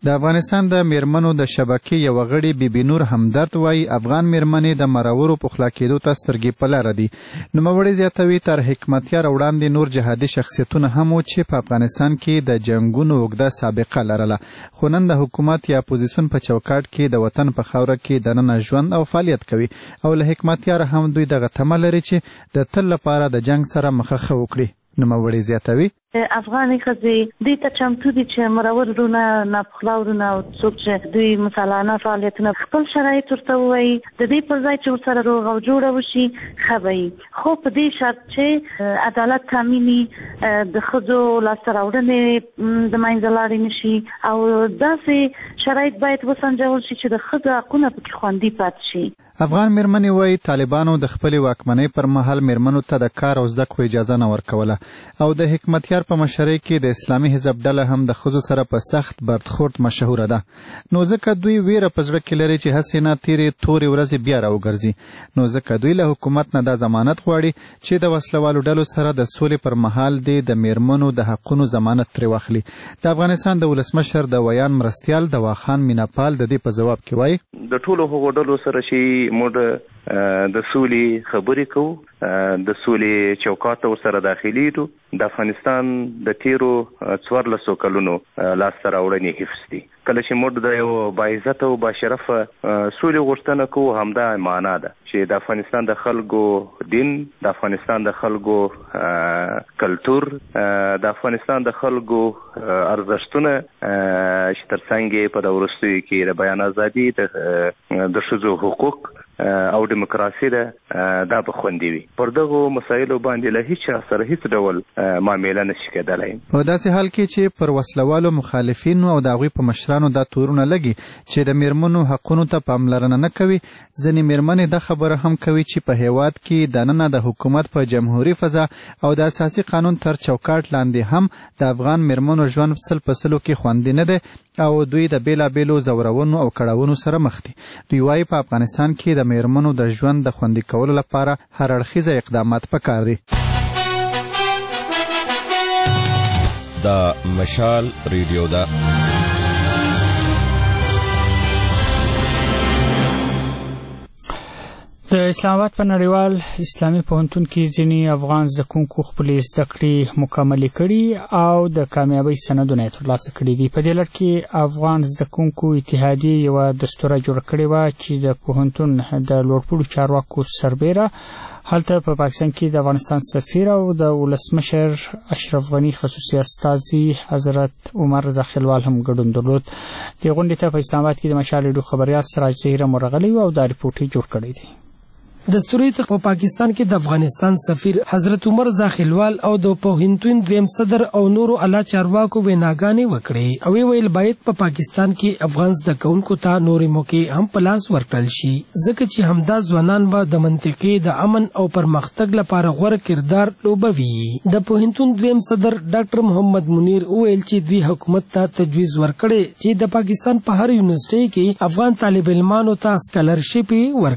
Speaker 12: د افغانستان د میرمنو د شبکې یو غړي بیبي نور همدرد وایي افغان میرمنې د مرورو پخلا کېدو ته سترګې په لاره دي. نوموړې زیاتوي تر حکمتیار وړاندې نور جهادي شخصیتونه هم و چې په افغانستان کې د جنګونو اوږده سابقه لرله، خو نن د حکومت یا اپوزیسون په چوکاټ کې د وطن په خاوره کې دننه ژوند او فعالیت کوي او له حکمتیار هم دوی دغه تمه لري چې د تل لپاره د جنګ سره مخه وکړي. نوموړې زیاتوي
Speaker 5: افغاني ښځې دې ته چمتو دي چې مرور ورونه ناپخلا ورونه او څوک چې دوی مسالانه فعالیتونه خپل شرایط ورته ووایي د دې پر ځای چې ورسره روغ او جوړه وشي ښه به وي، خو په دې شرط چې عدالت تامیني، د ښځو لاسته راوړنې د منځه لاړې نشي او داسې شرایط باید وسنجول شي چې د ښځو حقونه پکې خوندي پاتې شي.
Speaker 12: افغان میرمنې وایي طالبانو د خپلې واکمنۍ پر مهال میرمنو ته د کار او زده کړو اجازه نه ورکوله او د حکمتیار په مشرۍ کې د اسلامي حزب ډله هم د ښځو سره په سخت برخورد مشهوره ده. نو ځکه دوی ویره په زړه کې لري چې هسې نه تېرې تورې ورځې بیا راوګرځي. نو ځکه دوی له حکومت نه دا ضمانت غواړي چې د وسلوالو ډلو سره د سولې پر مهال د میرمنو د حقونو ضمانت ترې واخلي. د افغانستان د ولسمشر د ویان مرستیال دواخان میناپال د دې په ځواب کې وایي
Speaker 17: د ټولو هغو ډلو سره چې موږ د سولې خبرې کوو، د سولې چوکاټ ته ورسره داخلېږو، د افغانستان د تیرو 14 کلونو لاسته راوړنې حفظ دي. کله چې موږ د یو باعزته او باشرفه سولې غوښتنه کوو همدا معنا ده چې د افغانستان د خلکو دین، د افغانستان د خلکو کلتور، د افغانستان د خلکو ارزښتونه چې ترڅنګ په د وروستیو کې د بیان ازادي، د ښځو حقوق او دیموکراسي ده دا به خوندي وي. پر دغو مسایلو باندې له هیڅ چا سره هیڅ ډول معامله نشي کېدلی.
Speaker 12: په داسې حال کې چې پر وسلوالو مخالفینو او د هغوی په مشرانو دا تورونه لګي چې د میرمنو حقونو ته پاملرنه نه کوي، ځینې میرمنې دا خبره هم کوي چې په هیواد کې دننه د حکومت په جمهوري فضا او د اساسي قانون تر چوکاټ لاندې هم د افغان میرمنو ژوند سل په سلو کې خوندي نه دی او دوی د بیلابیلو زورونو او کړاوونو سره مخ دي. دوی وایي په افغانستان کې د میرمنو د ژوند د خوندي کولو لپاره هر اړخیزه اقدامات پکار دي.
Speaker 20: دا مشال ریډیو ده.
Speaker 1: د اسلام آباد په نړیوال اسلامي پوهنتون کې ځینې افغان زده کوونکو خپلې زده کړې مکملې کړي او د کامیابۍ سندونه یې ترلاسه کړي دي. په دې لړ کې افغان زده کوونکو اتحادیې یوه دستوره جوړه کړې وه چې د پوهنتون د لوړپوړو چارواکو سربیره هلته په پاکستان کې د افغانستان سفیر او د ولسمشر اشرف غني خصوصي استازي حضرت عمر رضا خیلوال هم ګډون درلود. دې غونډې ته په اسلام آباد کې د مشال ریډیو خبریال سراج ظهیر مرغلی او دا ریپورټ یې جوړ کړی دی.
Speaker 4: دستوري ته په پاکستان کې د افغانستان سفیر حضرت عمر رضا خیلوال او د پوهنتون دویم صدر او نورو اعلی چارواکو ویناګانې وکړې او ویل باید په پاکستان کې افغان زده کوونکو ته نورې موقع هم په لاس ورکړل شي ځکه چې همدا ځوانان به د منطقې د امن او پرمختګ لپاره غوره کردار لوبوي. د پوهنتون دویم صدر ډاکټر محمد منیر ویل چې دوی حکومت ته تجویز ورکړي چې د پاکستان په هر یونیورسيټي کې افغان طالب علمانو ته سکالرشپ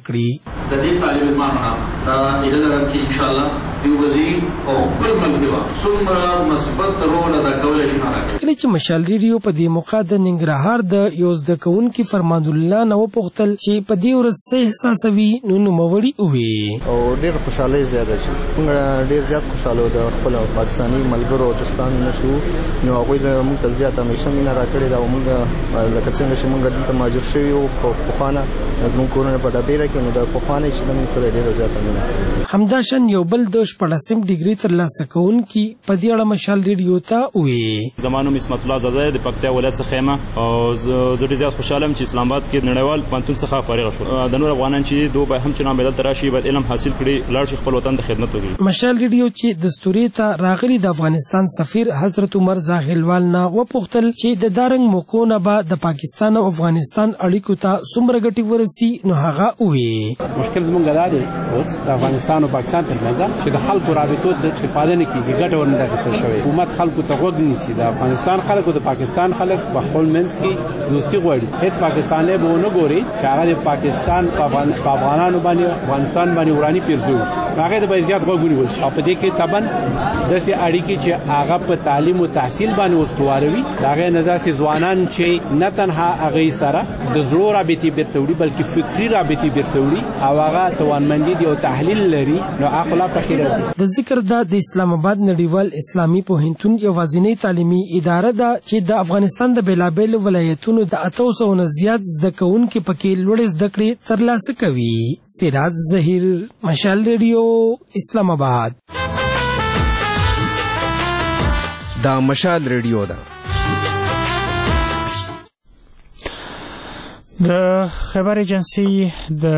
Speaker 4: ورکړي.
Speaker 19: دا اله لرم چې ان شاء الله دی وزیر او خپل ملګری څومره مثبت رول ادا کولای شي.
Speaker 4: کله چې مشال ریډیو په دې موقع د ننګرهار د یو زده کوونکي فرمان الله نو پوښتل چې په دې ورځ څه احساسوي نو نوموړي وویل
Speaker 24: او ډېر خوشاله زیاده شي. موږ ډېر زیات خوشاله د خپل پاکستاني ملګرو او دوستانو نشو نو هغوی موږ ته زیات همیشه مینه راکړې ده او موږ لکه څنګه چې موږ دلته مهاجر شوي وو په پخوانه زموږ کورونه په ډبیره کې نو د پخوانه چې موږ سره ډېره زیاته مینه.
Speaker 4: همداشان یو بل د 14 ډیګري ترلاسه کوونکي په دې اړه مشال ریډیو ته وویل.
Speaker 25: زمانو اسمت الله زاده د پکتیا ولایت څخه یم او زه ډېر زیات خوشاله یم چې اسلام آباد کې نړیوال پوهنتون څخه فارغ شوم. د نور افغانان چې دوی به هم چې نامې دلته راشي باید علم حاصل کړي لاړ شي خپل وطن ته خدمت وکړي.
Speaker 4: مشال ریډیو چې دستوري ته راغلي د افغانستان سفیر حضرت عمر زاهلوال نه وپوښتل چې د دارنګ موکو نه به د پاکستان او افغانستان اړیکو ته څومره ګټه ورسي نو هغه وویل.
Speaker 26: مشکل زموږ دا دی اوس د افغانستان او پاکستان ترمنځ چې د خلکو رابطو د استفاده نه کیږي ګټه ورنه اخیستل شوې. حکومت خلکو ته غوږ نیسي. د افغانستان خلک او د پاکستان خلک په خپل منځ کې دوستي غواړي. هیڅ پاکستاني به ونه ګوري چې هغه د پاکستان په افغانانو باندې افغانستان باندې ورانی پیرزو هغه د زیات غوږ ونیول شي او په دې کې طبعا داسې اړیکې چې هغه په تعلیم او تحصیل باندې استواروي د هغې نه داسې ځوانان چې نه تنها هغې سره د زړو رابطې بیرته وړي بلکې فکري رابطې بیرته وړي او هغه توانمندي دي او تحلیل لري نو هغه لا پکې راځي. د
Speaker 4: ذکر دا د اسلام آباد نړیوال اسلامي پوهنتون یوازینی تعلیمي اداره ده چې د افغانستان د بیلابیلو ولایتونو د 800 نه زیات زده کوونکي پکې لوړې زده کړې ترلاسه کوي. سراج ظهیر، مشال ریډیو، اسلام آباد.
Speaker 2: دا مشال ریډیو ده.
Speaker 1: د خبر ایجنسی د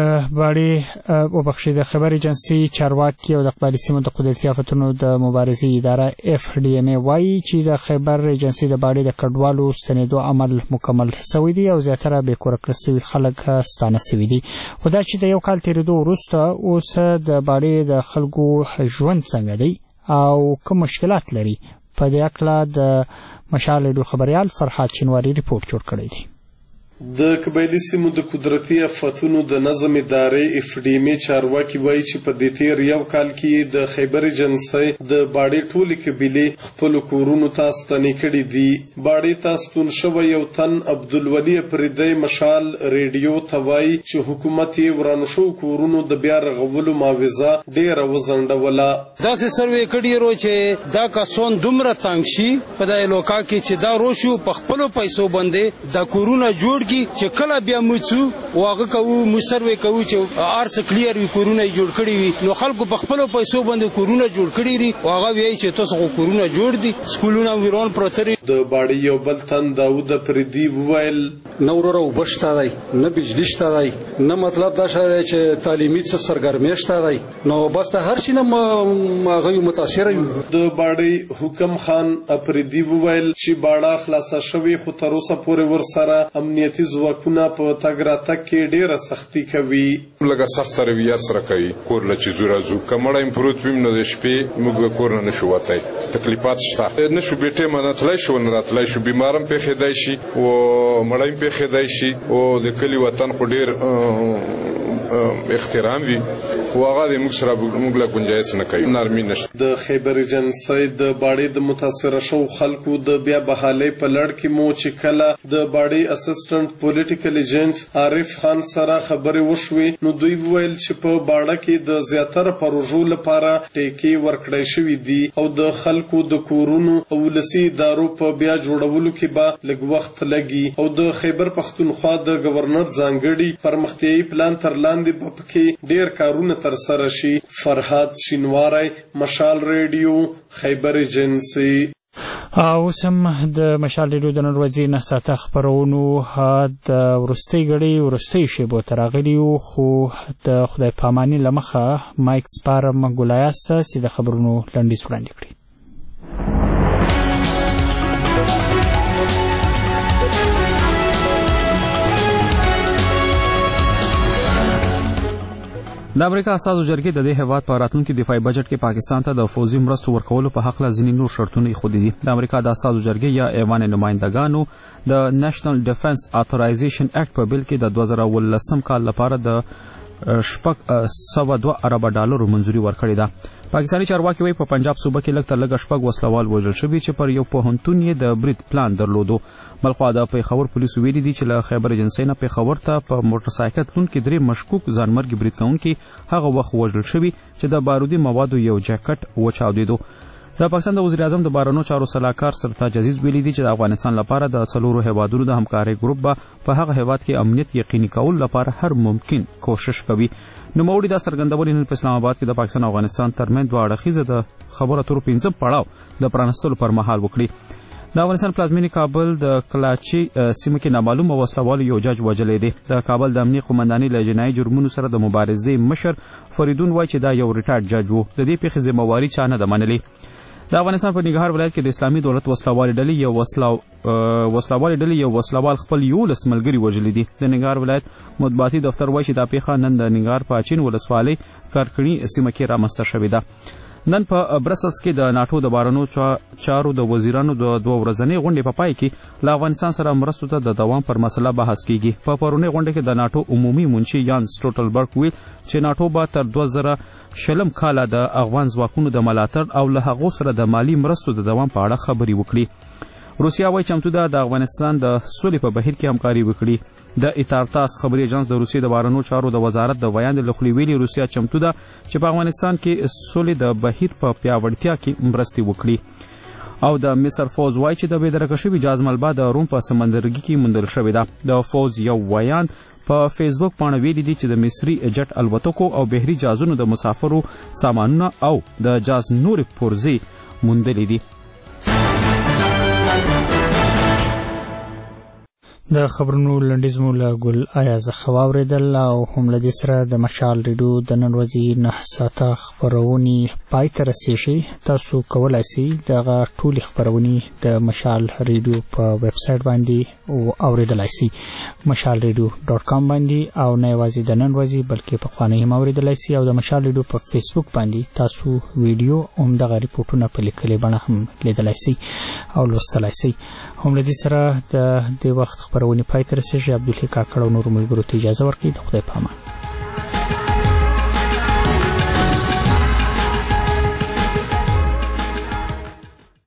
Speaker 1: خبر ایجنسی چارواکي او د اقبالي سیمو د قدرتي آفتونو د مبارزې اداره FDMA وایي چې د خبر ایجنسی د باړې د کډوالو ستنېدو عمل مکمل شوی دی او زیاتره به کور کړل شوی خلک ستانه شوی دي. خو دا چې د یو کال تیریدو وروسته اوس د باړې د خلکو ژوند څنګه دی او کوم مشکلات لري په دې اړه د مشال ریډیو خبريال فرحات شینواری ریپورت جوړ کړی دی.
Speaker 3: د قبایلی سیمو د قدرتي آفتونو د نظم ادارې FDMA چارواکي وایي چې په دې تیر یو کال کې د خیبر ایجنسی د باړې ټولې قبیلې خپل کورونو ته ستنې کړي دي. باړې ته ستون شوی یو تن عبدالولي افریدی مشال ریډیو ته وایي چې حکومت یې ورانو شو کورونو د بیا رغولو معاوضه ډیره وځنډوله.
Speaker 6: داسې سروې کړي رو چې دا کسان دومره تنګ شي په دې لوکا کې چې دا روشو په خپلو پیسو باندې دا کورونه جوړ چې کله بیا موڅو واغه کوو مسروي کوو چې ارس کلیر وی کورونه جوړ کړی وي نو خلکو په خپل پیسو باندې کورونه جوړ کړی دي واغه وی چې تاسو کورونه جوړ دي سکولونه ویرون پروتري.
Speaker 3: د باړې یو بل تن داود افریدی وویل
Speaker 7: نورو وبشته دی نه بجلی شته دی نه مطلب دا شای چې تعلیمي څه سرګرمي شته دی نو بس ته هر شي نه ماغه متاثر یو.
Speaker 3: د باړې حکم خان افریدی وویل چې باړه خلاصه شوی خو تر اوسه پورې ور سره امنیتي ځواکونه په تګ راتګ کې ډیره سختي کوي.
Speaker 22: لکه سخت رویه سره کوي کور له چې زورازو کمړه امپروت ویم نو د شپې موږ کور نه نشو وتای تکلیفات شته نشو بیٹه منتلای شو نه راتلای شو بیمارم په خدای شي او مړایم په خدای شي او د کلی وطن خو ډیر احترام وي واغه د موږ سره موږ لا گنجائش نه کوي نرمي نشته.
Speaker 3: د خیبر ایجنسی د باړې د متاثر شو خلکو د بیا بحالي په لړ کې مو چې کله د باړې اسسټنټ پولیټیکل ایجنټ عارف خان سره خبرې وشوې نو دوی ویل چې په باړه کې د زیاتره پروژو لپاره ټیکې ورکړې شوې دي او د خلکو د کورونو او ولسي ادارو په بیا جوړولو کې به لږ وخت لګي او د خیبر پښتونخوا د گورنر ځانګړي پرمختیایي پلان تر لاندې په پکې ډیر کارونه تر سره شي. فرحات شینواری، مشال ریډیو، خیبر ایجنسی.
Speaker 1: اوس هم د مشال ریډیو د نن ورځې نه ساته خبرونو د وروستۍ شیبو ته راغلي یو خو د خدای پاماني له مخه مایک سپارم ګولایاست چې د خبرونو لنډیز وړاندې کړي.
Speaker 11: د امریکا استازو جرګې د دې هیواد په راتلونکي دفاعي بجټ کې پاکستان ته د فوزي مرستو ورکولو په حق له ځینې نور شرطونه ایښودي دي. د امریکا د استازو جرګې یا ایوان نمایندګانو د نېشنل ډیفنس اتورایزیشن اکټ په بل کې د 2019 کال لپاره د 102 ارب ډالر منځوري ورکړې ده. پاکستاني چارواکي وایي په پنجاب صوبه کې لږ تر لږه 6 وسلوال وژل شوي چې پر یو پوهنتون یې د برید پلان درلودو. بلخوا د پیښور پولیسو ویلي دي چې له خیبر ایجنسی نه پیښور ته په موټر سایکل تلونکي 3 مشکوک ځانمرګي برید کوونکي هغه وخت وژل شوي چې د بارودي موادو یو جاکټ وچاودېدو. د پاکستان د وزیر اعظم د بهرنیو چارو سلاکار سرتاج عزیز ویلي دي چې د افغانستان لپاره د 4 هیوادونو د همکارۍ ګروپ به په هغه هیواد کې امنیت یقیني کولو لپاره هر ممکن کوشش کوي. نوموړي دا څرګندولې نن په اسلام آباد کې د پاکستان او افغانستان ترمنځ دوه اړخیزه د خبرو اترو 15 پړاو د پرانستلو پر مهال وکړي. د افغانستان پلازمینې کابل د کلاچي سیمه کې نامعلومه وسلوال یو جج وژلی دی. د کابل د امنیه قومندانۍ له جنایي جرمونو سره د مبارزې مشر فریدون وایي چې دا یو ریټایرډ جج و. د دې پیښې ذمہواري چا نه ده منلې. د افغانستان په ننګرهار ولایت کې د اسلامي دولت وسلوال ډلې یو وسلوال خپل 11 ملګري وژلي دي. د ننګرهار ولایت مطبوعاتي دفتر وایي چې دا پیښه نن د ننګرهار په اچین ولسوالۍ کارکړي سیمه کې رامنځته شوې ده. نن په برسلز کې د ناتو د بارنو چارو د وزیرانو د 2 ورځنۍ غونډې په پای کې له افغانستان سره مرستو ته د دوام پر مسله بحث کیږي. په پرونی غونډه کې د ناتو عمومي منشي یان سټولټنبرګ ویل چې ناتو به تر 2020 کال د افغان ځواکونو د ملاتړ او له هغو سره د مالی مرستو د دوام په اړه خبرې وکړي. روسیا وايي چمتو ده د افغانستان د سولې په بهیر کې همکاري وکړي. د ایتارتاس خبري اژانس د روسیې د بارنو چارو د وزارت د بیان له خولې ویلي روسیا چمتو ده چې په افغانستان کې سولې د بهیر په پیاوړتیا کې مرستې وکړي. او د مصر فوز وايي چې د بېدرکه شوي جهاز ملبه د روم په سمندرګي کې موندل شوې ده. د فوز یو ویان په فیسبوک باندې ویلي دي چې د مصري جټ الوتکو او بحري جهازونو د مسافرو سامانونه او د جهاز نورې پرزې موندلې دي.
Speaker 1: د خبرونو لنډیز مو له ګل آیا زخه واورېدل او هم له دې سره د مشال ریډیو د نن ورځې 9 ساعته خپرونې پای ته رسېږي. تاسو کولی شئ دغه ټولې خپرونې د مشال ریډیو په ویب سایټ باندې اوریدلی شئ مشال.radio.com باندې او نه یوازې د نن ورځې بلکې پخوانۍ هم اوریدلی شئ او د مشال ریډیو په فیسبوک باندې تاسو ویډیو هم دغه ریپورټونه په لیکلې بڼه هم لیدلی شئ او لوستلی شئ. هم له دې سره د دې وخت خبرونه پای ته رسېږي. عبدالحی کاکړ او نورو ملګرو ته اجازه ورکړئ. د خدای په امان.